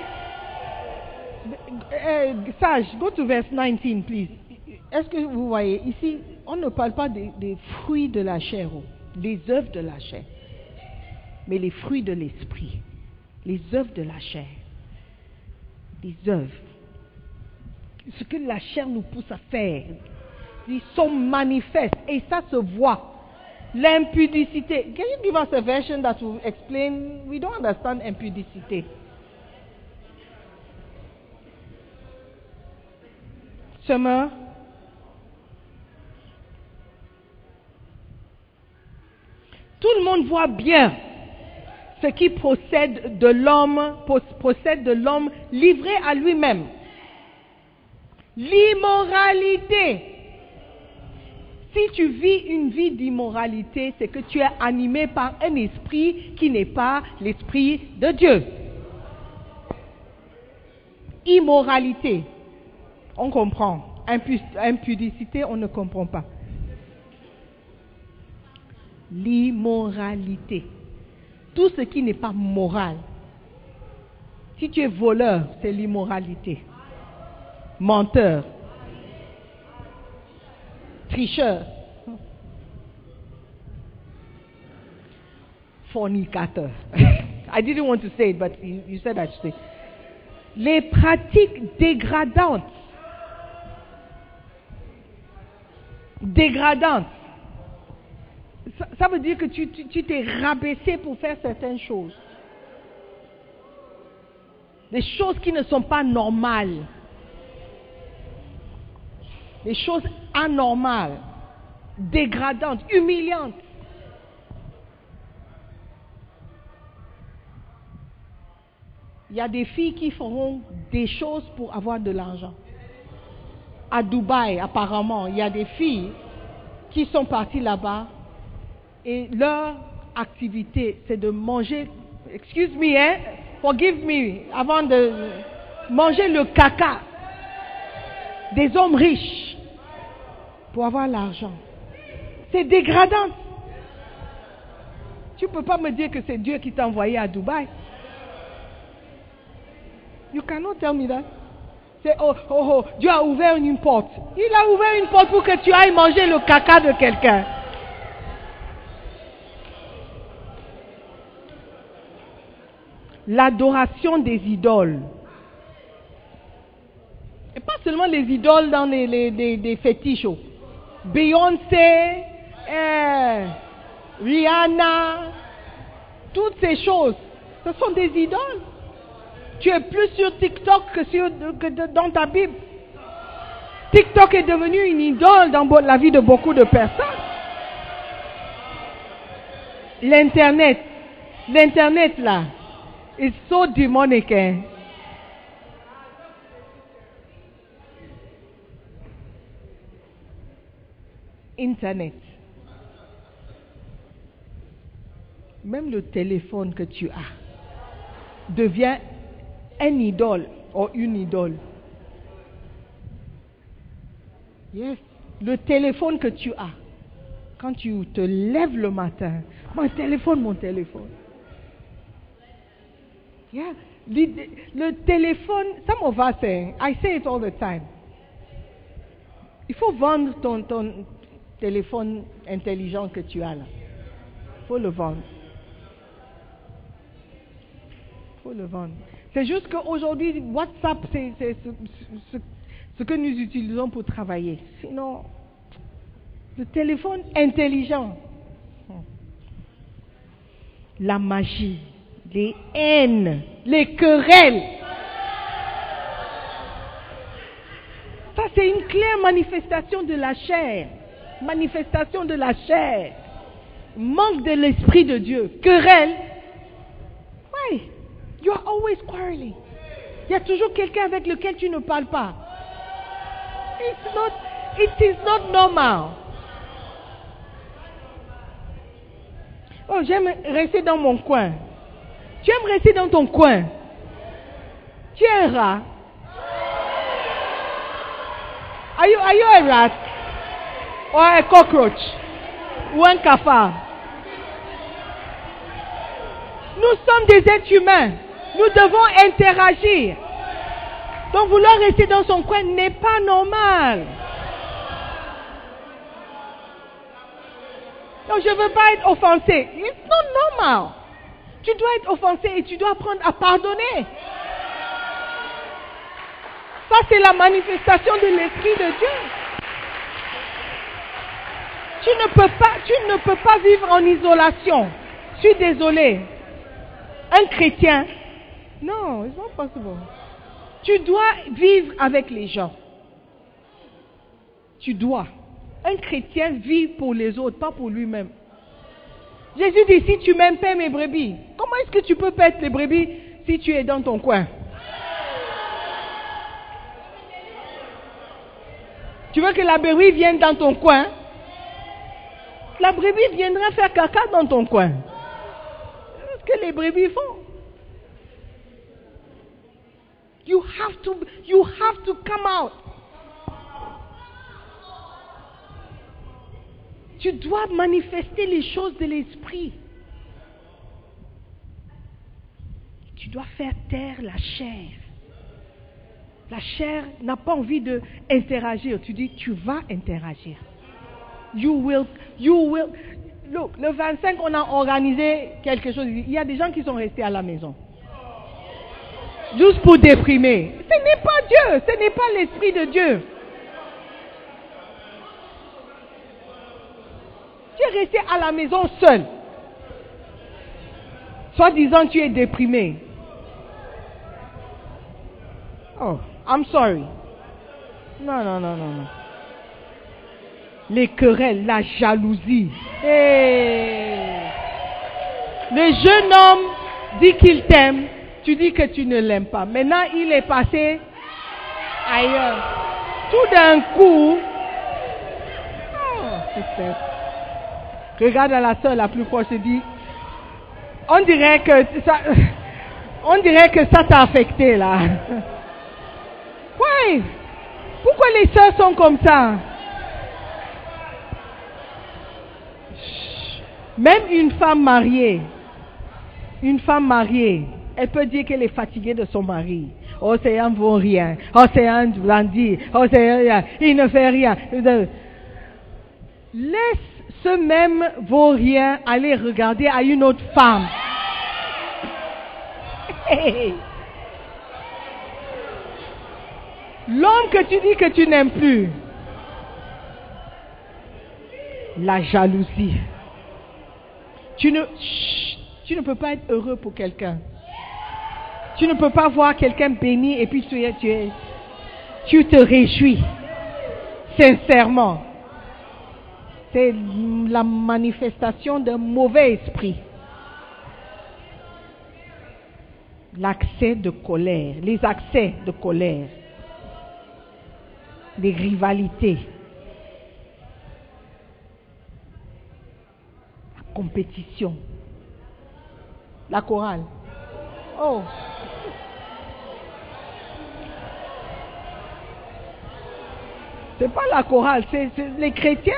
Sage, go to verse 19, please. Est-ce que vous voyez, ici, on ne parle pas des fruits de la chair, des œuvres de la chair, mais les fruits de l'esprit, les œuvres de la chair, les œuvres. Ce que la chair nous pousse à faire, ils sont manifestes et ça se voit. L'impudicité. Can you give us a version that will explain? We don't understand impudicité. Summer. Tout le monde voit bien ce qui procède de l'homme livré à lui-même. L'immoralité. Si tu vis une vie d'immoralité, c'est que tu es animé par un esprit qui n'est pas l'esprit de Dieu. Immoralité. On comprend. Impudicité, on ne comprend pas. L'immoralité. Tout ce qui n'est pas moral. Si tu es voleur, c'est l'immoralité. Menteur. Tricheur. Fornicateur. I didn't want to say it, but you said I should say. Les pratiques dégradantes. Dégradantes. Ça veut dire que tu t'es rabaissé pour faire certaines choses. Des choses qui ne sont pas normales. Des choses anormales, dégradantes, humiliantes. Il y a des filles qui feront des choses pour avoir de l'argent. À Dubaï, apparemment, il y a des filles qui sont parties là-bas et leur activité, c'est de manger, excuse me, forgive me, avant de manger le caca des hommes riches pour avoir l'argent. C'est dégradant. Tu ne peux pas me dire que c'est Dieu qui t'a envoyé à Dubaï. You cannot tell me that. C'est Dieu a ouvert une porte. Il a ouvert une porte pour que tu ailles manger le caca de quelqu'un. L'adoration des idoles. Et pas seulement les idoles dans des fétiches. Beyoncé, Rihanna, toutes ces choses, ce sont des idoles. Tu es plus sur TikTok que dans ta Bible. TikTok est devenu une idole dans la vie de beaucoup de personnes. L'Internet là, is so demonic. Internet. Même le téléphone que tu as devient un idole ou une idole. Yes. Le téléphone que tu as, quand tu te lèves le matin, mon téléphone. Yeah. Le téléphone, some of us say, I say it all the time. Il faut vendre ton téléphone intelligent que tu as là. Il faut le vendre. C'est juste qu'aujourd'hui, WhatsApp, c'est ce que nous utilisons pour travailler. Sinon, le téléphone intelligent. La magie, les haines, les querelles. Ça, c'est une claire manifestation de la chair. Manifestation de la chair. Manque de l'Esprit de Dieu. Querelle. Why? You are always quarreling. Il y a toujours quelqu'un avec lequel tu ne parles pas. It is not normal. Oh, j'aime rester dans mon coin. Tu aimes rester dans ton coin. Tu es un rat. Are you a rat? Or a cockroach? Ou un cafard? Nous sommes des êtres humains. Nous devons interagir. Donc vouloir rester dans son coin n'est pas normal. Donc je ne veux pas être offensé. It's not normal. Tu dois être offensé et tu dois apprendre à pardonner. Ça, c'est la manifestation de l'Esprit de Dieu. Tu ne peux pas vivre en isolation. Je suis désolé. Un chrétien, non, it's not possible. Tu dois vivre avec les gens. Tu dois. Un chrétien vit pour les autres, pas pour lui-même. Jésus dit, si tu m'aimes, paie mes brebis. Comment est-ce que tu peux perdre les brebis si tu es dans ton coin? Tu veux que la brebis vienne dans ton coin? La brebis viendra faire caca dans ton coin. C'est ce que les brebis font. You have to come out. Tu dois manifester les choses de l'esprit. Tu dois faire taire la chair. La chair n'a pas envie d'interagir. Tu dis, tu vas interagir. You will. Look, le 25, on a organisé quelque chose. Il y a des gens qui sont restés à la maison. Juste pour déprimer. Ce n'est pas Dieu. Ce n'est pas l'Esprit de Dieu. Tu es resté à la maison seul. Soit disant que tu es déprimé. Oh, I'm sorry. Non. Les querelles, la jalousie. Hey. Le jeune homme dit qu'il t'aime. Tu dis que tu ne l'aimes pas. Maintenant, il est passé ailleurs. Tout d'un coup. Oh, c'est regarde à la sœur la plus proche et dit, on dirait que ça t'a affecté là. Oui. Pourquoi les sœurs sont comme ça? Même une femme mariée, elle peut dire qu'elle est fatiguée de son mari. Oh, c'est un vaut rien. Oh, c'est un bandit. Oh, il ne fait rien. Laisse ce même vaurien aller regarder à une autre femme. Hey. L'homme que tu dis que tu n'aimes plus. La jalousie. Tu ne peux pas être heureux pour quelqu'un. Tu ne peux pas voir quelqu'un béni et puis tu te réjouis. Sincèrement. C'est la manifestation d'un mauvais esprit. L'accès de colère, les accès de colère, les rivalités, la compétition, la chorale. Oh! C'est pas la chorale, c'est les chrétiens.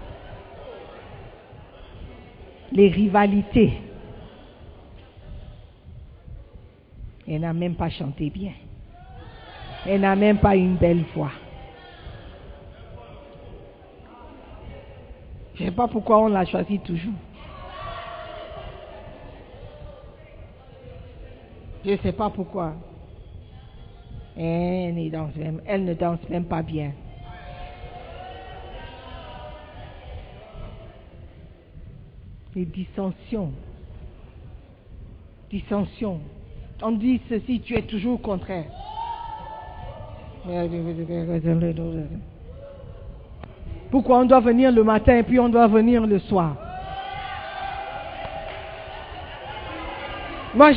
Les rivalités. Elle n'a même pas chanté bien. Elle n'a même pas une belle voix. Je ne sais pas pourquoi on l'a choisi toujours. Je ne sais pas pourquoi. Elle ne danse même pas bien. Les dissensions. On dit ceci, tu es toujours contraire. Pourquoi on doit venir le matin et puis on doit venir le soir? Moi,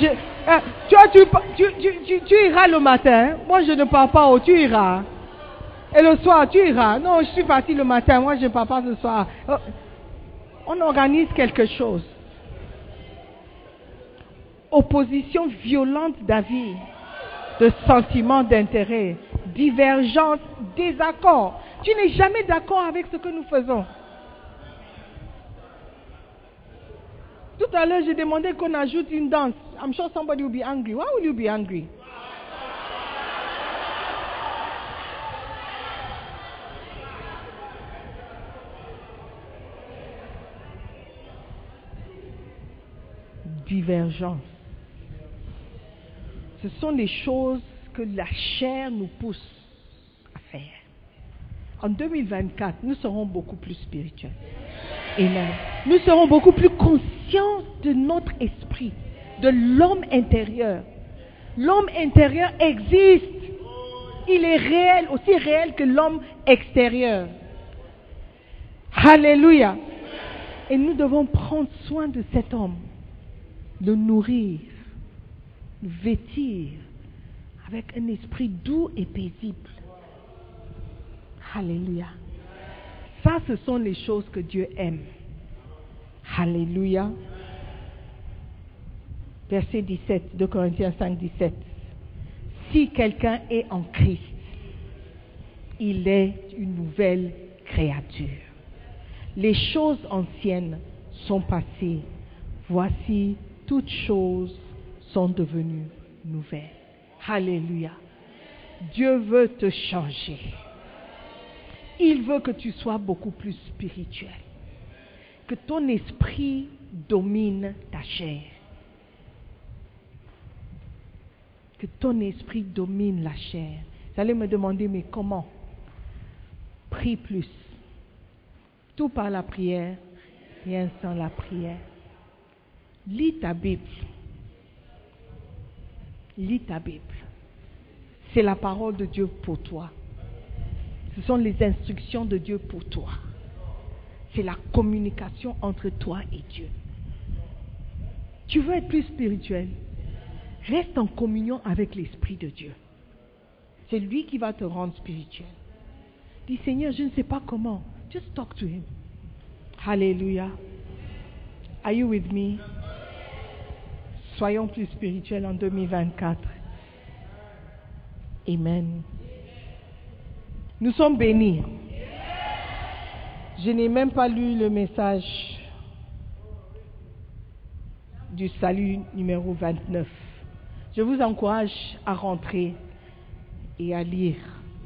tu iras le matin. Moi, je ne pars pas où tu iras. Et le soir, tu iras. Non, je suis parti le matin. Moi, je ne pars pas le soir. On organise quelque chose. Opposition violente d'avis, de sentiments d'intérêt, divergence, désaccord. Tu n'es jamais d'accord avec ce que nous faisons. Tout à l'heure, j'ai demandé qu'on ajoute une danse. I'm sure somebody will be angry. Why will you be angry? Divergence. Ce sont les choses que la chair nous pousse à faire. En 2024, nous serons beaucoup plus spirituels. Amen. Nous serons beaucoup plus conscients de notre esprit, de l'homme intérieur. L'homme intérieur existe. Il est réel, aussi réel que l'homme extérieur. Alléluia. Et nous devons prendre soin de cet homme, le nourrir, le vêtir avec un esprit doux et paisible. Alléluia. Ça, ce sont les choses que Dieu aime. Alléluia. Verset 17, 2 Corinthiens 5, 17. Si quelqu'un est en Christ, il est une nouvelle créature. Les choses anciennes sont passées. Voici, toutes choses sont devenues nouvelles. Alléluia. Dieu veut te changer. Il veut que tu sois beaucoup plus spirituel. Que ton esprit domine ta chair. Que ton esprit domine la chair. Vous allez me demander, mais comment? Prie plus. Tout par la prière, rien sans la prière. Lis ta Bible. Lis ta Bible. C'est la parole de Dieu pour toi. Ce sont les instructions de Dieu pour toi. C'est la communication entre toi et Dieu. Tu veux être plus spirituel? Reste en communion avec l'Esprit de Dieu. C'est lui qui va te rendre spirituel. Dis, Seigneur, je ne sais pas comment. Just talk to him. Alléluia. Are you with me? Soyons plus spirituels en 2024. Amen. Nous sommes bénis. Je n'ai même pas lu le message du salut numéro 29. Je vous encourage à rentrer et à lire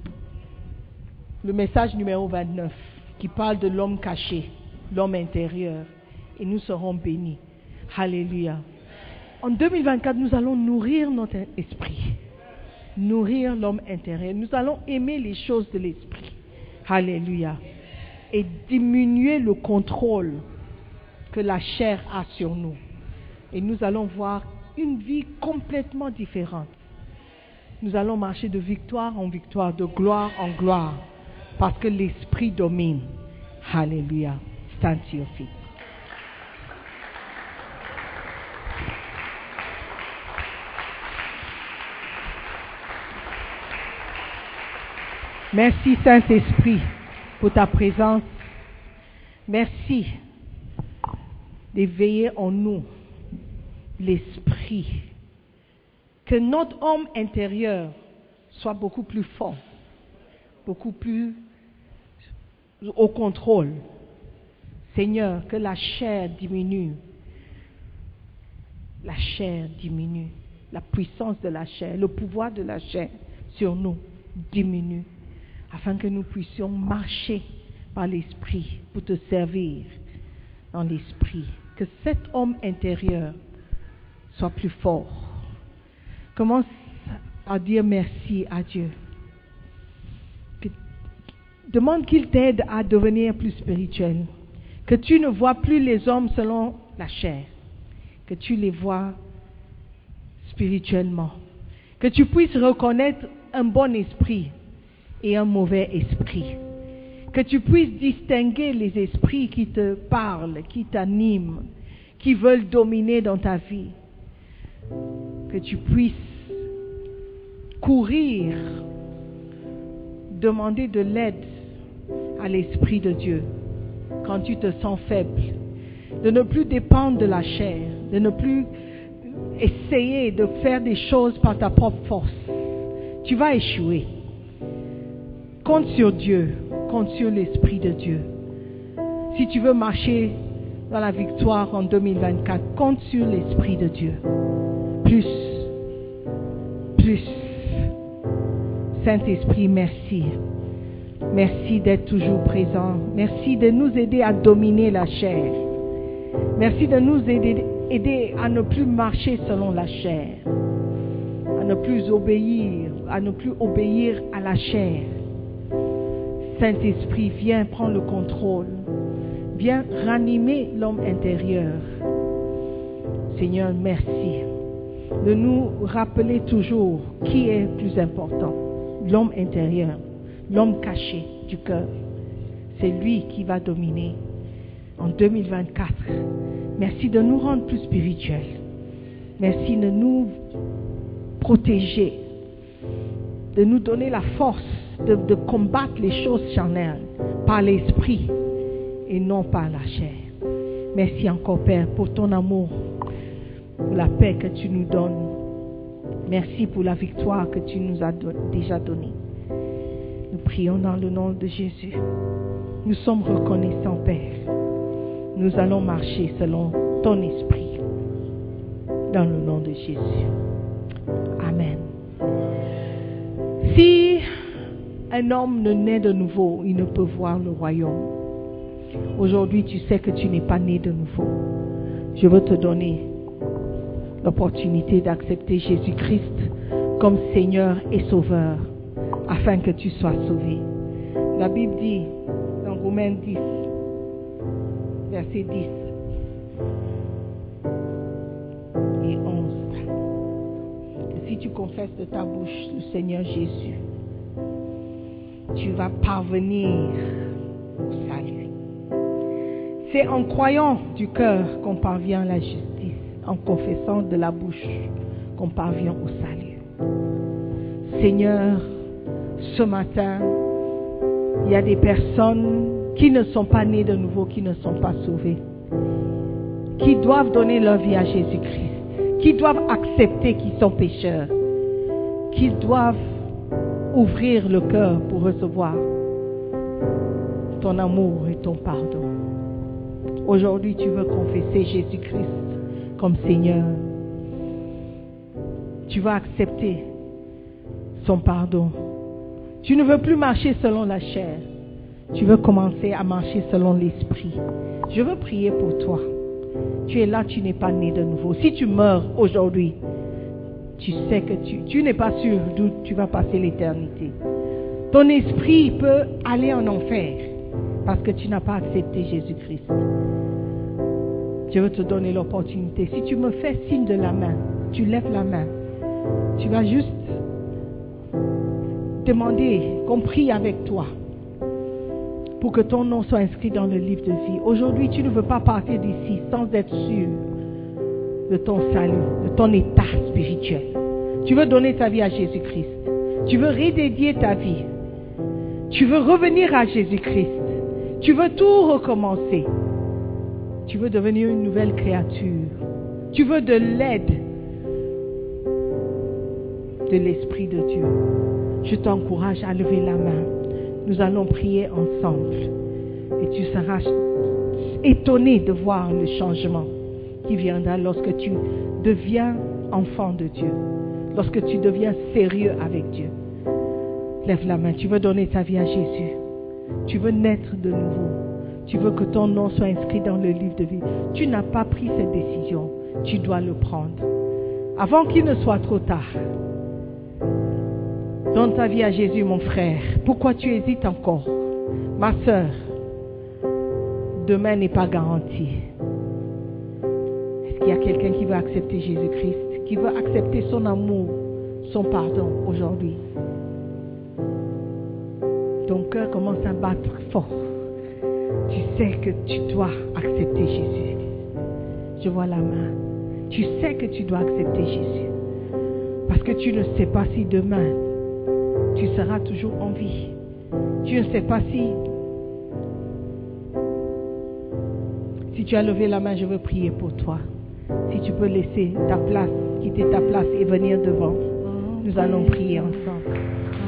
le message numéro 29 qui parle de l'homme caché, l'homme intérieur, et nous serons bénis. Alléluia. En 2024, nous allons nourrir notre esprit, nourrir l'homme intérieur. Nous allons aimer les choses de l'esprit. Alléluia. Et diminuer le contrôle que la chair a sur nous. Et nous allons voir une vie complètement différente. Nous allons marcher de victoire en victoire, de gloire en gloire, parce que l'esprit domine. Alléluia. Stand to your feet. Merci Saint-Esprit pour ta présence. Merci d'éveiller en nous l'esprit. Que notre homme intérieur soit beaucoup plus fort, beaucoup plus au contrôle. Seigneur, que la chair diminue. La chair diminue. La puissance de la chair, le pouvoir de la chair sur nous diminue. Afin que nous puissions marcher par l'esprit pour te servir dans l'esprit. Que cet homme intérieur soit plus fort. Commence à dire merci à Dieu. Demande qu'il t'aide à devenir plus spirituel. Que tu ne vois plus les hommes selon la chair. Que tu les vois spirituellement. Que tu puisses reconnaître un bon esprit et un mauvais esprit. Que tu puisses distinguer les esprits qui te parlent, qui t'animent, qui veulent dominer dans ta vie. Que tu puisses courir, demander de l'aide à l'Esprit de Dieu quand tu te sens faible. De ne plus dépendre de la chair, de ne plus essayer de faire des choses par ta propre force. Tu vas échouer. Compte sur Dieu, compte sur l'Esprit de Dieu. Si tu veux marcher dans la victoire en 2024, compte sur l'Esprit de Dieu. Plus. Saint-Esprit, merci. Merci d'être toujours présent. Merci de nous aider à dominer la chair. Merci de nous aider à ne plus marcher selon la chair, à ne plus obéir à la chair. Saint-Esprit, viens prendre le contrôle. Viens ranimer l'homme intérieur. Seigneur, merci de nous rappeler toujours qui est plus important. L'homme intérieur, l'homme caché du cœur. C'est lui qui va dominer en 2024. Merci de nous rendre plus spirituels. Merci de nous protéger, de nous donner la force de combattre les choses charnelles par l'esprit et non par la chair. Merci encore, Père, pour ton amour, pour la paix que tu nous donnes. Merci pour la victoire que tu nous as déjà donnée. Nous prions dans le nom de Jésus. Nous sommes reconnaissants, Père. Nous allons marcher selon ton esprit. Dans le nom de Jésus. Amen. Si un homme ne naît de nouveau, il ne peut voir le royaume. Aujourd'hui, tu sais que tu n'es pas né de nouveau. Je veux te donner l'opportunité d'accepter Jésus-Christ comme Seigneur et Sauveur, afin que tu sois sauvé. La Bible dit dans Romains 10, verset 10 et 11, que si tu confesses de ta bouche le Seigneur Jésus, tu vas parvenir au salut. C'est en croyant du cœur qu'on parvient à la justice, en confessant de la bouche qu'on parvient au salut. Seigneur, ce matin, il y a des personnes qui ne sont pas nées de nouveau, qui ne sont pas sauvées, qui doivent donner leur vie à Jésus-Christ, qui doivent accepter qu'ils sont pécheurs, qui doivent ouvrir le cœur pour recevoir ton amour et ton pardon. Aujourd'hui, tu veux confesser Jésus-Christ comme Seigneur. Tu vas accepter son pardon. Tu ne veux plus marcher selon la chair. Tu veux commencer à marcher selon l'esprit. Je veux prier pour toi. Tu es là, tu n'es pas né de nouveau. Si tu meurs aujourd'hui, tu sais que tu n'es pas sûr d'où tu vas passer l'éternité. Ton esprit peut aller en enfer parce que tu n'as pas accepté Jésus-Christ. Je veux te donner l'opportunité. Si tu me fais signe de la main, tu lèves la main. Tu vas juste demander qu'on prie avec toi pour que ton nom soit inscrit dans le livre de vie. Aujourd'hui, tu ne veux pas partir d'ici sans être sûr de ton salut, de ton état spirituel. Tu veux donner ta vie à Jésus-Christ. Tu veux redédier ta vie. Tu veux revenir à Jésus-Christ. Tu veux tout recommencer. Tu veux devenir une nouvelle créature. Tu veux de l'aide de l'Esprit de Dieu. Je t'encourage à lever la main. Nous allons prier ensemble. Et tu seras étonné de voir le changement qui viendra lorsque tu deviens enfant de Dieu. Lorsque tu deviens sérieux avec Dieu. Lève la main. Tu veux donner ta vie à Jésus. Tu veux naître de nouveau. Tu veux que ton nom soit inscrit dans le livre de vie. Tu n'as pas pris cette décision. Tu dois le prendre. Avant qu'il ne soit trop tard. Donne ta vie à Jésus, mon frère. Pourquoi tu hésites encore? Ma soeur, demain n'est pas garanti. Est-ce qu'il y a quelqu'un qui veut accepter Jésus-Christ, qui veut accepter son amour, son pardon aujourd'hui? ton cœur commence à battre fort. Tu sais que tu dois accepter Jésus. Je vois la main. Tu sais que tu dois accepter Jésus. Parce que tu ne sais pas si demain, tu seras toujours en vie. Tu ne sais pas si tu as levé la main, je veux prier pour toi. Si tu peux laisser ta place, quitter ta place et venir devant. Nous allons prier ensemble.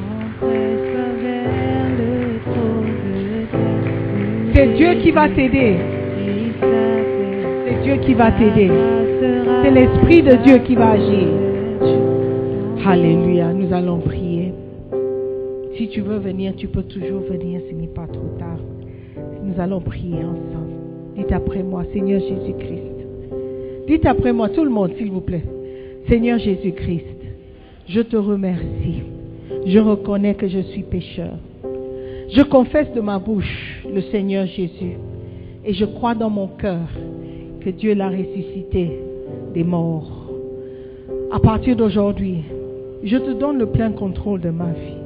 C'est Dieu qui va t'aider. C'est Dieu qui va t'aider. C'est l'Esprit de Dieu qui va agir. Alléluia, nous allons prier. Si tu veux venir, tu peux toujours venir, ce n'est pas trop tard. Nous allons prier ensemble. Dites après moi, Seigneur Jésus-Christ. Dites après moi, tout le monde, s'il vous plaît. Seigneur Jésus-Christ, je te remercie. Je reconnais que je suis pécheur. Je confesse de ma bouche le Seigneur Jésus. Et je crois dans mon cœur que Dieu l'a ressuscité des morts. À partir d'aujourd'hui, je te donne le plein contrôle de ma vie.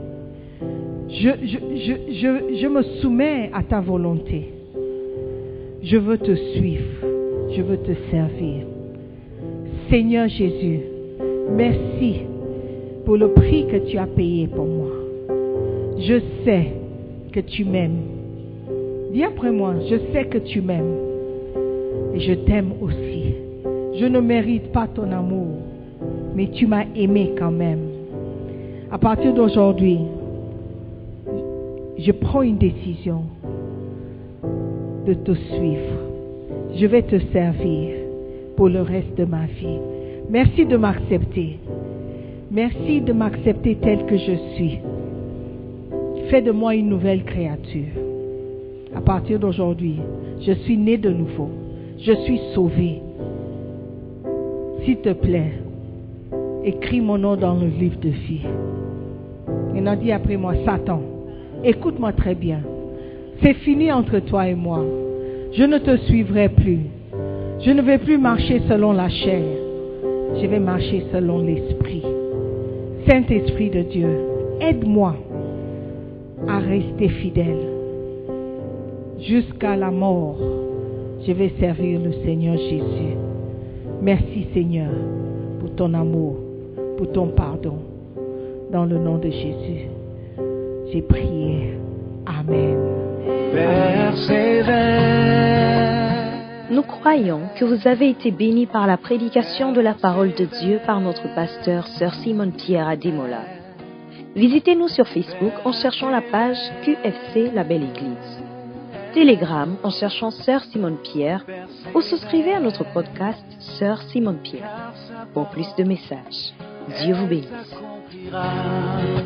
Je me soumets à ta volonté. Je veux te suivre. Je veux te servir. Seigneur Jésus, merci pour le prix que tu as payé pour moi. Je sais que tu m'aimes. Dis après moi, je sais que tu m'aimes. Et je t'aime aussi. Je ne mérite pas ton amour, mais tu m'as aimé quand même. À partir d'aujourd'hui, je prends une décision de te suivre. Je vais te servir pour le reste de ma vie. Merci de m'accepter. Merci de m'accepter tel que je suis. Fais de moi une nouvelle créature. À partir d'aujourd'hui, je suis né de nouveau. Je suis sauvé. S'il te plaît, écris mon nom dans le livre de vie. Maintenant, dis après moi, Satan, écoute-moi très bien. C'est fini entre toi et moi. Je ne te suivrai plus. Je ne vais plus marcher selon la chair. Je vais marcher selon l'Esprit. Saint-Esprit de Dieu, aide-moi à rester fidèle. Jusqu'à la mort, je vais servir le Seigneur Jésus. Merci Seigneur pour ton amour, pour ton pardon. Dans le nom de Jésus, j'ai prié. Amen. Nous croyons que vous avez été bénis par la prédication de la parole de Dieu par notre pasteur Sœur Simone Pierre à Demola. Visitez-nous sur Facebook en cherchant la page QFC La Belle Église. Telegram en cherchant Sœur Simone Pierre ou souscrivez à notre podcast Sœur Simone Pierre. Pour plus de messages, Dieu vous bénisse.